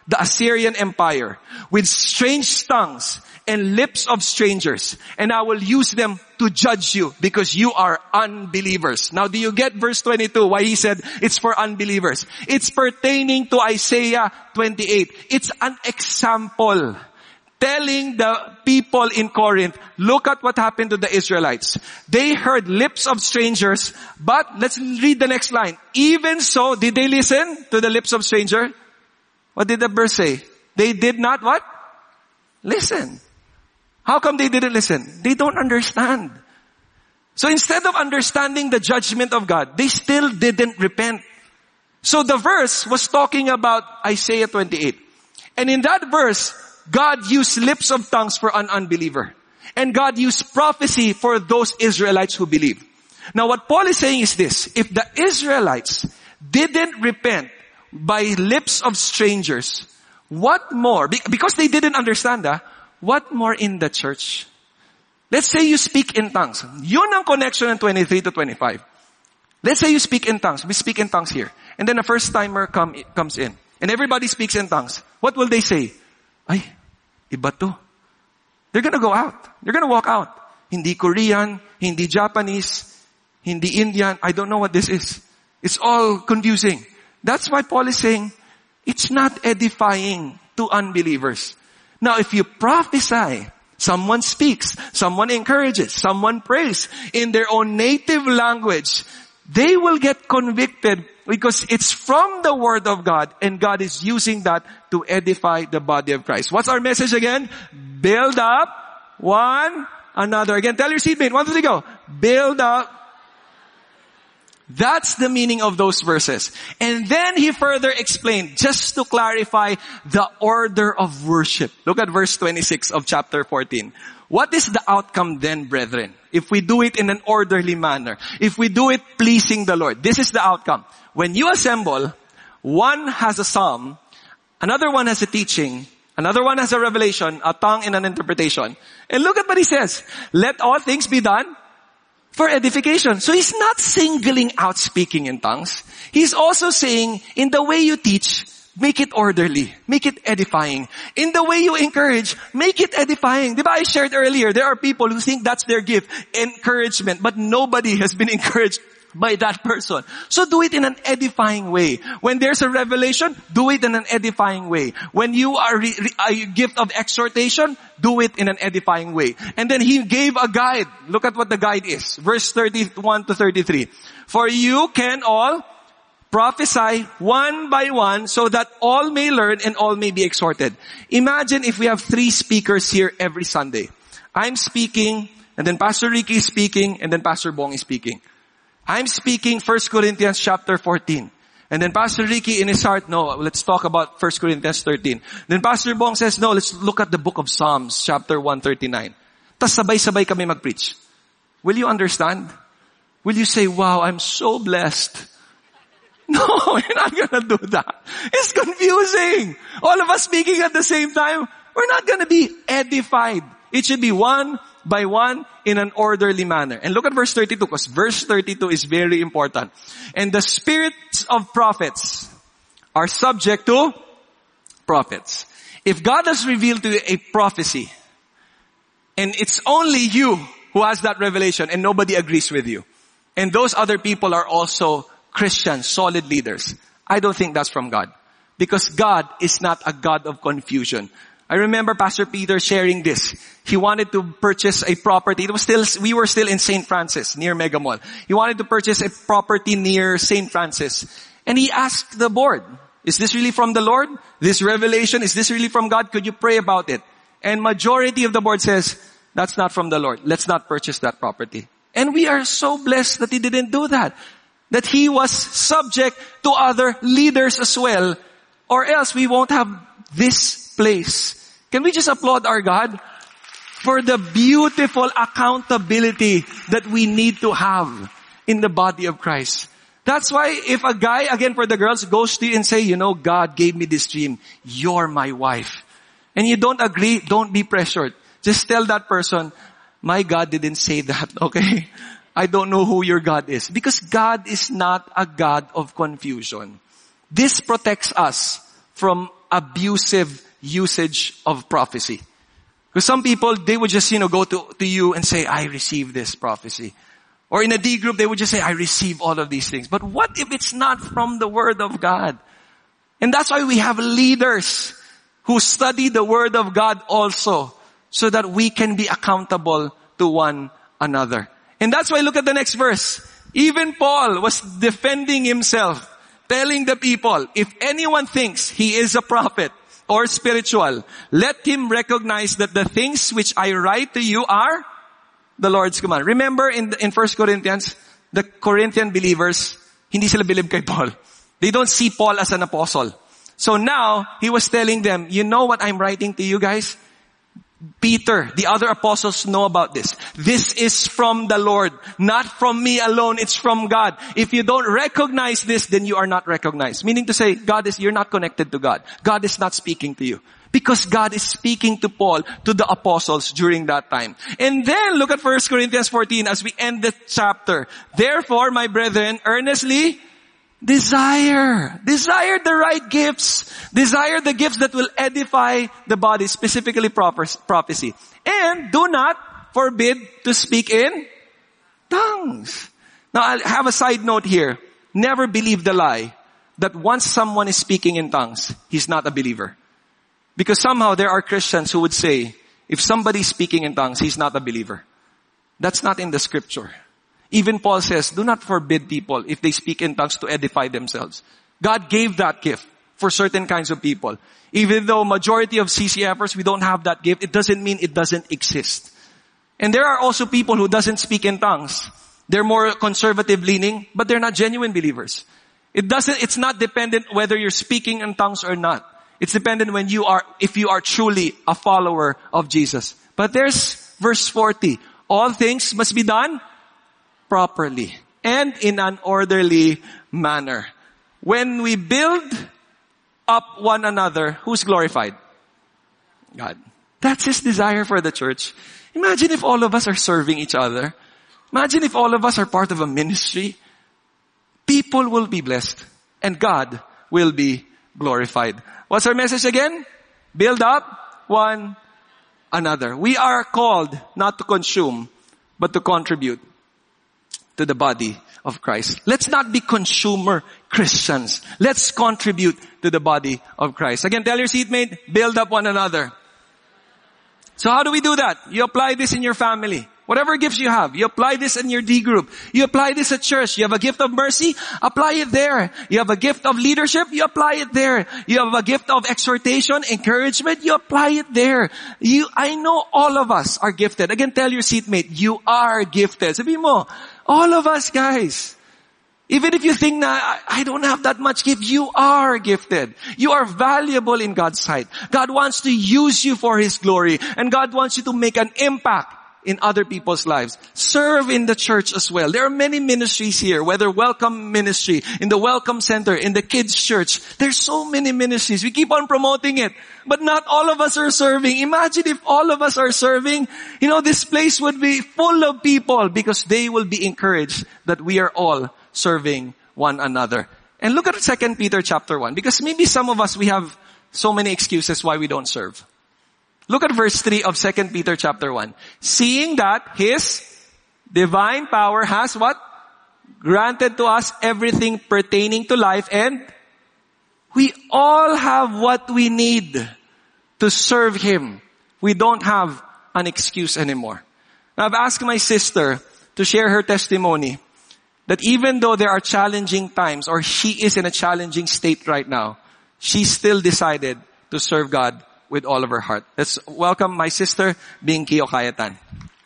the Assyrian Empire with strange tongues and lips of strangers, and I will use them to judge you because you are unbelievers. Now do you get verse 22, why he said it's for unbelievers? It's pertaining to Isaiah 28. It's an example telling the people in Corinth, look at what happened to the Israelites. They heard lips of strangers, but let's read the next line. Even so, did they listen to the lips of stranger? What did the verse say? They did not what? Listen. How come they didn't listen? They don't understand. So instead of understanding the judgment of God, they still didn't repent. So the verse was talking about Isaiah 28. And in that verse, God used lips of tongues for an unbeliever. And God used prophecy for those Israelites who believe. Now what Paul is saying is this: if the Israelites didn't repent by lips of strangers, what more? Because they didn't understand, what more in the church? Let's say you speak in tongues. Yun ang connection in 23 to 25. Let's say you speak in tongues. We speak in tongues here. And then a first timer comes in. And everybody speaks in tongues. What will they say? Ay, iba to. They're gonna go out. They're gonna walk out. Hindi Korean, hindi Japanese, hindi Indian. I don't know what this is. It's all confusing. That's why Paul is saying, it's not edifying to unbelievers. Now, if you prophesy, someone speaks, someone encourages, someone prays in their own native language, they will get convicted because it's from the Word of God and God is using that to edify the body of Christ. What's our message again? Build up one another. Again, tell your seatmate, 1, 2, 3, go. Build up. That's the meaning of those verses. And then he further explained, just to clarify, the order of worship. Look at verse 26 of chapter 14. What is the outcome then, brethren? If we do it in an orderly manner, if we do it pleasing the Lord, this is the outcome. When you assemble, one has a psalm, another one has a teaching, another one has a revelation, a tongue and an interpretation. And look at what he says. Let all things be done for edification. So he's not singling out speaking in tongues. He's also saying, in the way you teach, make it orderly. Make it edifying. In the way you encourage, make it edifying. Diba I shared earlier, there are people who think that's their gift, encouragement, but nobody has been encouraged by that person. So do it in an edifying way. When there's a revelation, do it in an edifying way. When you are a gift of exhortation, do it in an edifying way. And then he gave a guide. Look at what the guide is. Verse 31 to 33. For you can all prophesy one by one so that all may learn and all may be exhorted. Imagine if we have 3 speakers here every Sunday. I'm speaking, and then Pastor Ricky is speaking, and then Pastor Bong is speaking. I'm speaking 1 Corinthians chapter 14. And then Pastor Ricky in his heart, no, let's talk about 1 Corinthians 13. Then Pastor Bong says, no, let's look at the book of Psalms, chapter 139. Tas sabay-sabay kami mag-preach. Will you understand? Will you say, wow, I'm so blessed? No, you're not gonna do that. It's confusing. All of us speaking at the same time, we're not gonna be edified. It should be one by one in an orderly manner. And look at verse 32, because verse 32 is very important. And the spirits of prophets are subject to prophets. If God has revealed to you a prophecy, and it's only you who has that revelation and nobody agrees with you, and those other people are also Christians, solid leaders, I don't think that's from God. Because God is not a God of confusion. I remember Pastor Peter sharing this. He wanted to purchase a property. We were still in St. Francis, near Mega Mall. He wanted to purchase a property near St. Francis. And he asked the board, is this really from the Lord? This revelation, is this really from God? Could you pray about it? And majority of the board says, that's not from the Lord. Let's not purchase that property. And we are so blessed that he didn't do that. That he was subject to other leaders as well. Or else we won't have this place. Can we just applaud our God for the beautiful accountability that we need to have in the body of Christ? That's why if a guy, again for the girls, goes to you and say, you know, God gave me this dream. You're my wife. And you don't agree, don't be pressured. Just tell that person, my God didn't say that, okay? I don't know who your God is. Because God is not a God of confusion. This protects us from abusive usage of prophecy. Because some people, they would just, go to you and say, I received this prophecy. Or in a D group, they would just say, I receive all of these things. But what if it's not from the Word of God? And that's why we have leaders who study the Word of God also, so that we can be accountable to one another. And that's why look at the next verse. Even Paul was defending himself, telling the people, if anyone thinks he is a prophet or spiritual, let him recognize that the things which I write to you are the Lord's command. Remember in 1 Corinthians, the Corinthian believers, hindi sila believe kay Paul. They don't see Paul as an apostle. So now, he was telling them, you know what I'm writing to you guys? Peter, the other apostles know about this. This is from the Lord, not from me alone. It's from God. If you don't recognize this, then you are not recognized. Meaning to say, you're not connected to God. God is not speaking to you. Because God is speaking to Paul, to the apostles during that time. And then look at 1 Corinthians 14 as we end the chapter. Therefore, my brethren, earnestly desire the right gifts. Desire the gifts that will edify the body, specifically prophecy. And do not forbid to speak in tongues. Now, I'll have a side note here. Never believe the lie that once someone is speaking in tongues, he's not a believer. Because somehow there are Christians who would say, if somebody's speaking in tongues, he's not a believer. That's not in the scripture. Even Paul says, do not forbid people if they speak in tongues to edify themselves. God gave that gift for certain kinds of people. Even though majority of CCFers, we don't have that gift, it doesn't mean it doesn't exist. And there are also people who doesn't speak in tongues. They're more conservative leaning, but they're not genuine believers. It's not dependent whether you're speaking in tongues or not. It's dependent if you are truly a follower of Jesus. But there's verse 40. All things must be done properly and in an orderly manner. When we build up one another, who's glorified? God. That's His desire for the church. Imagine if all of us are serving each other. Imagine if all of us are part of a ministry. People will be blessed and God will be glorified. What's our message again? Build up one another. We are called not to consume, but to contribute to the body of Christ. Let's not be consumer Christians. Let's contribute to the body of Christ. Again, tell your seatmate, build up one another. So how do we do that? You apply this in your family. Whatever gifts you have, you apply this in your D group. You apply this at church. You have a gift of mercy, apply it there. You have a gift of leadership, you apply it there. You have a gift of exhortation, encouragement, you apply it there. I know all of us are gifted. Again, tell your seatmate, you are gifted. Sabi mo, all of us guys. Even if you think na, I don't have that much gift, you are gifted. You are valuable in God's sight. God wants to use you for His glory. And God wants you to make an impact in other people's lives. Serve in the church as well. There are many ministries here, whether Welcome Ministry, in the Welcome Center, in the Kids Church. There's so many ministries. We keep on promoting it. But not all of us are serving. Imagine if all of us are serving, this place would be full of people because they will be encouraged that we are all serving one another. And look at 2 Peter chapter 1, because maybe some of us, we have so many excuses why we don't serve. Look at verse 3 of 2 Peter chapter 1. Seeing that His divine power has what? Granted to us everything pertaining to life, and we all have what we need to serve Him. We don't have an excuse anymore. Now, I've asked my sister to share her testimony that even though there are challenging times, or she is in a challenging state right now, she still decided to serve God with all of her heart. Let's welcome my sister, Binky Okayatan.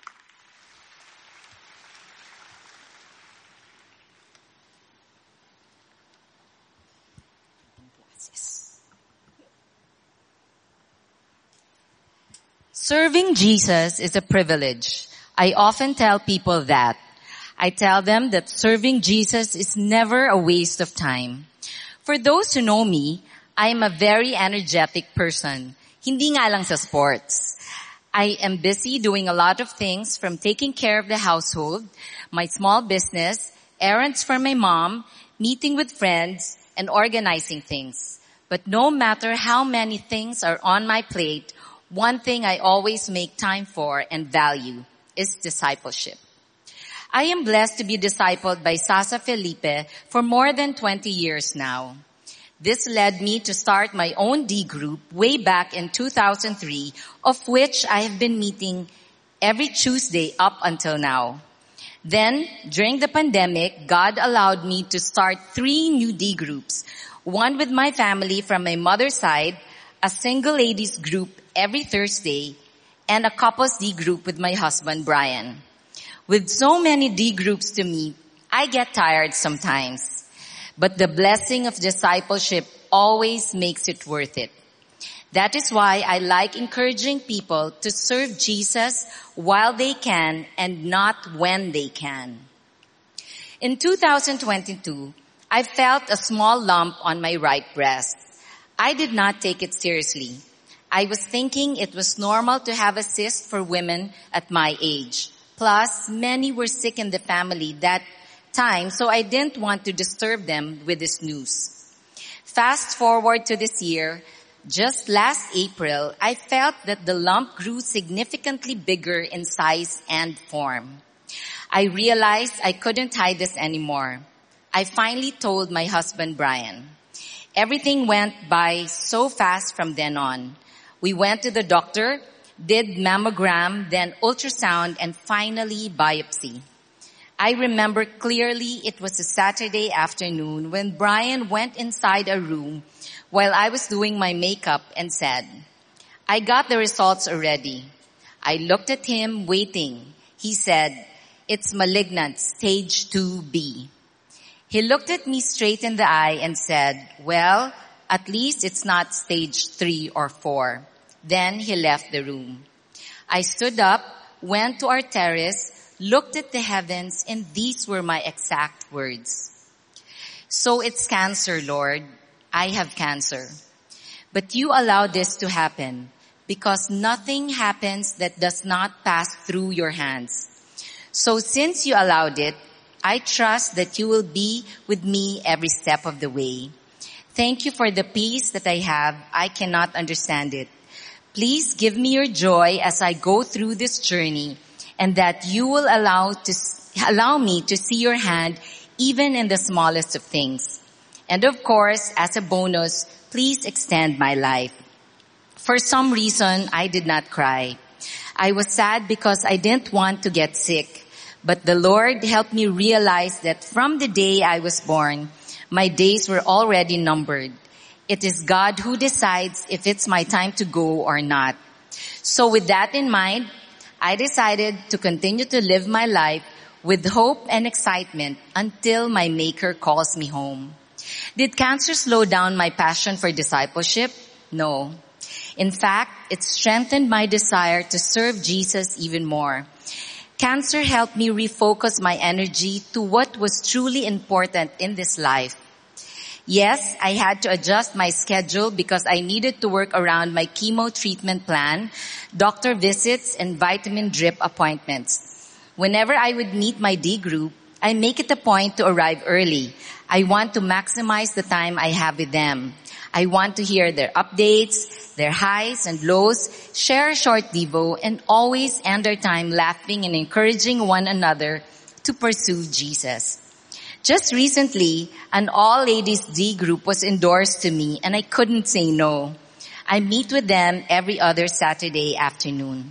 Serving Jesus is a privilege. I often tell people that. I tell them that serving Jesus is never a waste of time. For those who know me, I am a very energetic person. Hindi nga lang sa sports. I am busy doing a lot of things, from taking care of the household, my small business, errands for my mom, meeting with friends, and organizing things. But no matter how many things are on my plate, one thing I always make time for and value is discipleship. I am blessed to be discipled by Sasa Felipe for more than 20 years now. This led me to start my own D group way back in 2003, of which I have been meeting every Tuesday up until now. Then, during the pandemic, God allowed me to start 3 new D groups. One with my family from my mother's side, a single ladies group every Thursday, and a couples D group with my husband, Brian. With so many D groups to meet, I get tired sometimes. But the blessing of discipleship always makes it worth it. That is why I like encouraging people to serve Jesus while they can and not when they can. In 2022, I felt a small lump on my right breast. I did not take it seriously. I was thinking it was normal to have a cyst for women at my age. Plus, many were sick in the family that time, so I didn't want to disturb them with this news. Fast forward to this year, just last April, I felt that the lump grew significantly bigger in size and form. I realized I couldn't hide this anymore. I finally told my husband, Brian. Everything went by so fast from then on. We went to the doctor, did mammogram, then ultrasound, and finally biopsy. I remember clearly it was a Saturday afternoon when Brian went inside a room while I was doing my makeup and said, "I got the results already." I looked at him waiting. He said, "It's malignant, stage 2B. He looked at me straight in the eye and said, "Well, at least it's not stage 3 or 4. Then he left the room. I stood up, went to our terrace, looked at the heavens, and these were my exact words. "So it's cancer, Lord. I have cancer. But you allow this to happen because nothing happens that does not pass through your hands. So since you allowed it, I trust that you will be with me every step of the way. Thank you for the peace that I have. I cannot understand it. Please give me your joy as I go through this journey, and that you will allow me to see your hand even in the smallest of things. And of course, as a bonus, please extend my life." For some reason, I did not cry. I was sad because I didn't want to get sick. But the Lord helped me realize that from the day I was born, my days were already numbered. It is God who decides if it's my time to go or not. So with that in mind, I decided to continue to live my life with hope and excitement until my Maker calls me home. Did cancer slow down my passion for discipleship? No. In fact, it strengthened my desire to serve Jesus even more. Cancer helped me refocus my energy to what was truly important in this life. Yes, I had to adjust my schedule because I needed to work around my chemo treatment plan, doctor visits, and vitamin drip appointments. Whenever I would meet my D group, I make it a point to arrive early. I want to maximize the time I have with them. I want to hear their updates, their highs and lows, share a short devo, and always end our time laughing and encouraging one another to pursue Jesus. Just recently, an all-ladies D group was endorsed to me, and I couldn't say no. I meet with them every other Saturday afternoon.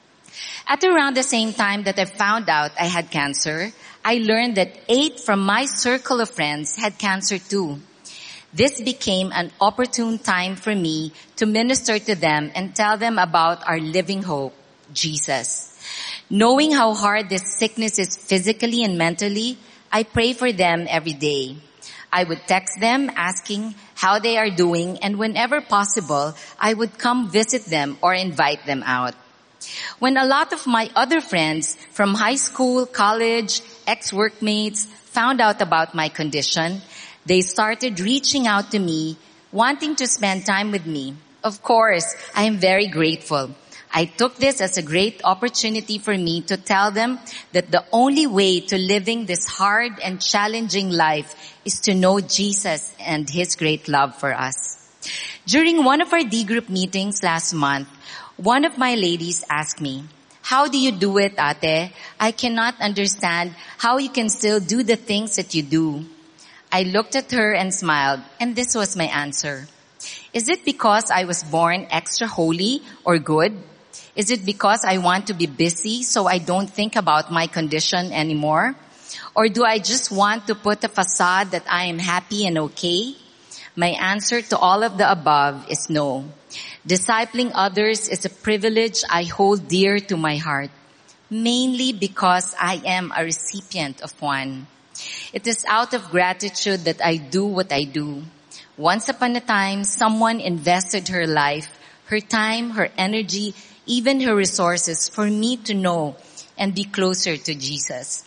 At around the same time that I found out I had cancer, I learned that 8 from my circle of friends had cancer too. This became an opportune time for me to minister to them and tell them about our living hope, Jesus. Knowing how hard this sickness is physically and mentally, I pray for them every day. I would text them asking how they are doing, and whenever possible, I would come visit them or invite them out. When a lot of my other friends from high school, college, ex-workmates found out about my condition, they started reaching out to me, wanting to spend time with me. Of course, I am very grateful. I took this as a great opportunity for me to tell them that the only way to living this hard and challenging life is to know Jesus and His great love for us. During one of our D group meetings last month, one of my ladies asked me, "How do you do it, ate? I cannot understand how you can still do the things that you do." I looked at her and smiled, and this was my answer. Is it because I was born extra holy or good? Is it because I want to be busy so I don't think about my condition anymore? Or do I just want to put a facade that I am happy and okay? My answer to all of the above is no. Discipling others is a privilege I hold dear to my heart, mainly because I am a recipient of one. It is out of gratitude that I do what I do. Once upon a time, someone invested her life, her time, her energy, even her resources for me to know and be closer to Jesus.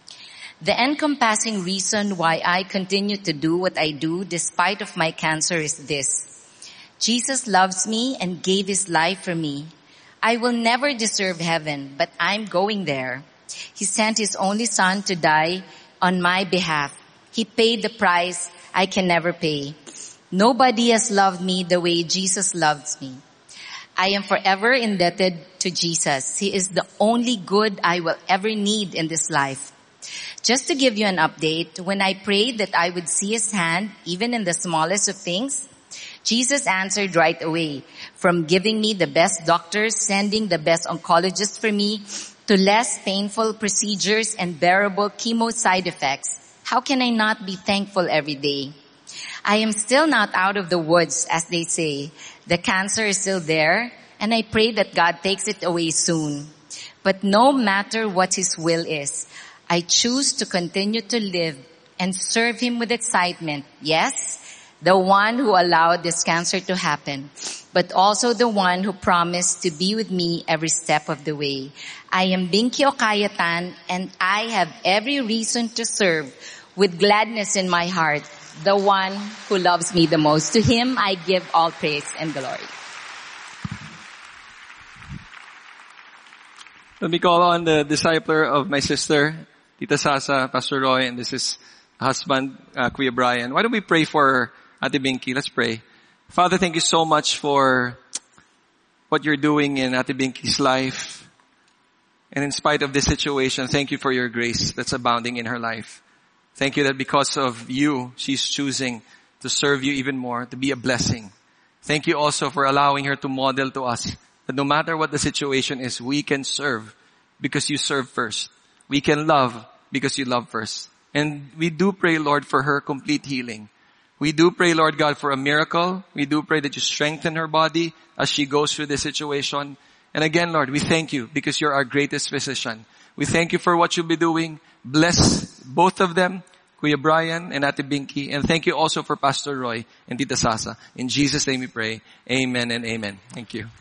The encompassing reason why I continue to do what I do despite of my cancer is this. Jesus loves me and gave his life for me. I will never deserve heaven, but I'm going there. He sent his only son to die on my behalf. He paid the price I can never pay. Nobody has loved me the way Jesus loves me. I am forever indebted to Jesus. He is the only good I will ever need in this life. Just to give you an update, when I prayed that I would see his hand, even in the smallest of things, Jesus answered right away. From giving me the best doctors, sending the best oncologists for me, to less painful procedures and bearable chemo side effects. How can I not be thankful every day? I am still not out of the woods, as they say. The cancer is still there, and I pray that God takes it away soon. But no matter what his will is, I choose to continue to live and serve him with excitement. Yes, the one who allowed this cancer to happen, but also the one who promised to be with me every step of the way. I am Binky Okayatan, and I have every reason to serve with gladness in my heart the one who loves me the most. To him I give all praise and glory. Let me call on the discipler of my sister, Tita Sasa, Pastor Roy, and this is husband, Kuya Brian. Why don't we pray for Ate Binky? Let's pray. Father, thank you so much for what you're doing in Ate Binky's life. And in spite of this situation, thank you for your grace that's abounding in her life. Thank you that because of you, she's choosing to serve you even more, to be a blessing. Thank you also for allowing her to model to us that no matter what the situation is, we can serve because you serve first. We can love because you love first. And we do pray, Lord, for her complete healing. We do pray, Lord God, for a miracle. We do pray that you strengthen her body as she goes through this situation. And again, Lord, we thank you because you're our greatest physician. We thank you for what you'll be doing. Bless both of them, Kuya Brian and Ate Binky. And thank you also for Pastor Roy and Tita Sasa. In Jesus' name we pray. Amen and amen. Thank you.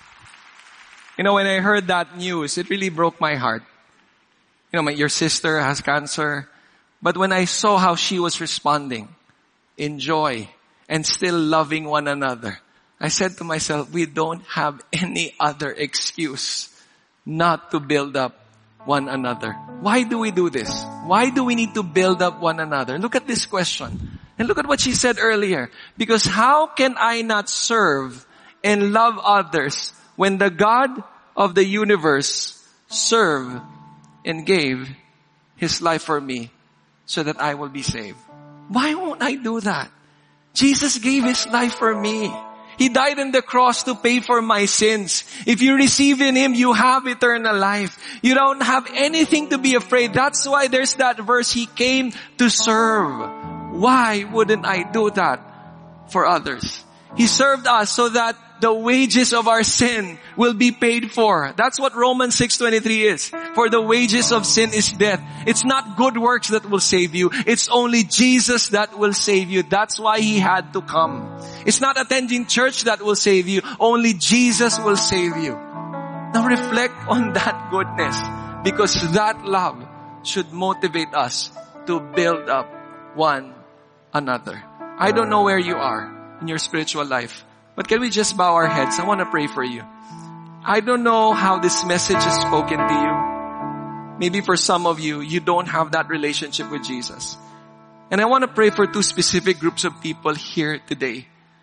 You know, when I heard that news, it really broke my heart. You know, your sister has cancer. But when I saw how she was responding in joy and still loving one another, I said to myself, we don't have any other excuse not to build up one another. Why do we do this? Why do we need to build up one another? Look at this question. And look at what she said earlier. Because how can I not serve and love others when the God of the universe served and gave his life for me so that I will be saved? Why won't I do that? Jesus gave his life for me. He died on the cross to pay for my sins. If you receive in him, you have eternal life. You don't have anything to be afraid. That's why there's that verse, he came to serve. Why wouldn't I do that for others? He served us so that the wages of our sin will be paid for. That's what Romans 6:23 is. For the wages of sin is death. It's not good works that will save you. It's only Jesus that will save you. That's why he had to come. It's not attending church that will save you. Only Jesus will save you. Now reflect on that goodness, because that love should motivate us to build up one another. I don't know where you are in your spiritual life, but can we just bow our heads? I want to pray for you. I don't know how this message is spoken to you. Maybe for some of you, you don't have that relationship with Jesus. And I want to pray for two specific groups of people here today.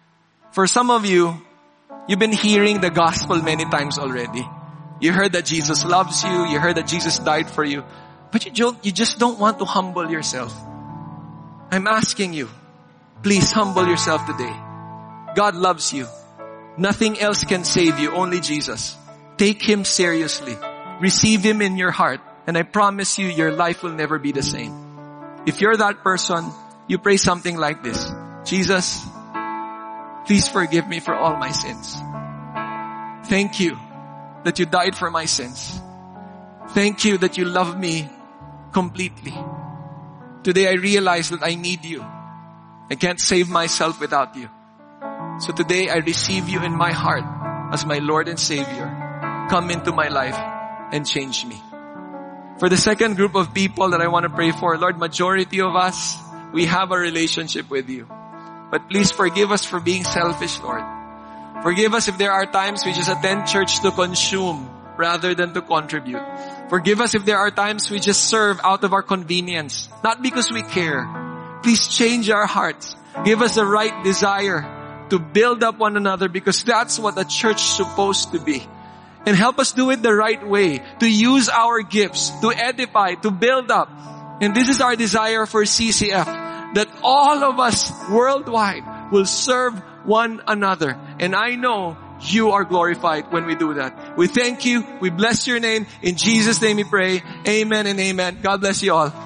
For some of you, you've been hearing the gospel many times already. You heard that Jesus loves you. You heard that Jesus died for you. But you just don't want to humble yourself. I'm asking you, please humble yourself today. God loves you. Nothing else can save you, only Jesus. Take Him seriously. Receive Him in your heart. And I promise you, your life will never be the same. If you're that person, you pray something like this. Jesus, please forgive me for all my sins. Thank you that you died for my sins. Thank you that you love me completely. Today I realize that I need you. I can't save myself without you. So today I receive you in my heart as my Lord and Savior. Come into my life and change me. For the second group of people that I want to pray for, Lord, majority of us, we have a relationship with you. But please forgive us for being selfish, Lord. Forgive us if there are times we just attend church to consume rather than to contribute. Forgive us if there are times we just serve out of our convenience, not because we care. Please change our hearts. Give us the right desire to build up one another, because that's what a church is supposed to be. And help us do it the right way, to use our gifts, to edify, to build up. And this is our desire for CCF, that all of us worldwide will serve one another. And I know you are glorified when we do that. We thank you. We bless your name. In Jesus' name we pray. Amen and amen. God bless you all.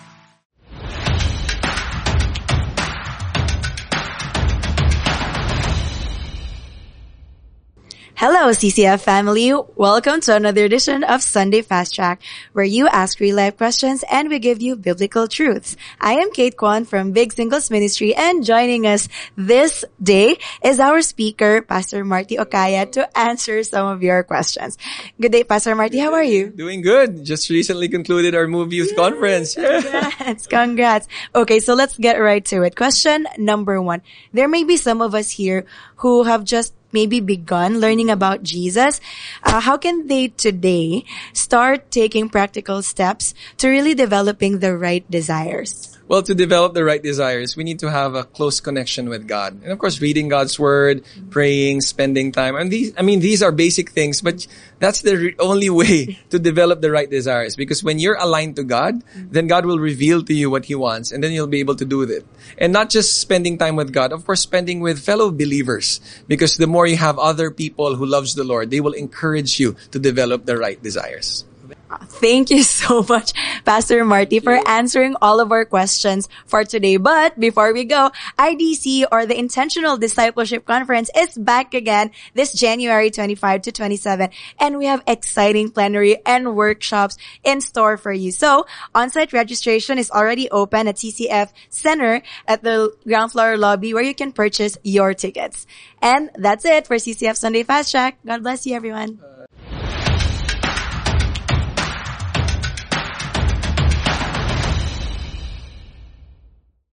Hello, CCF family. Welcome to another edition of Sunday Fast Track, where you ask real life questions and we give you biblical truths. I am Kate Kwan from Big Singles Ministry, and joining us this day is our speaker, Pastor Marty Okaya, to answer some of your questions. Good day, Pastor Marty. How are you? Doing good. Just recently concluded our Move Youth Conference. Congrats. Okay, so let's get right to it. Question number 1. There may be some of us here who have just maybe begun learning about Jesus. How can they today start taking practical steps to really developing the right desires? Well, to develop the right desires, we need to have a close connection with God. And of course, reading God's Word, praying, spending time. And these are basic things, but that's the only way to develop the right desires. Because when you're aligned to God, then God will reveal to you what He wants, and then you'll be able to do it. And not just spending time with God, of course, spending with fellow believers. Because the more you have other people who loves the Lord, they will encourage you to develop the right desires. Thank you so much, Pastor Marty, for answering all of our questions for today. But before we go, IDC, or the Intentional Discipleship Conference, is back again this January 25 to 27. And we have exciting plenary and workshops in store for you. So, on-site registration is already open at CCF Center at the ground floor lobby, where you can purchase your tickets. And that's it for CCF Sunday Fast Track. God bless you, everyone.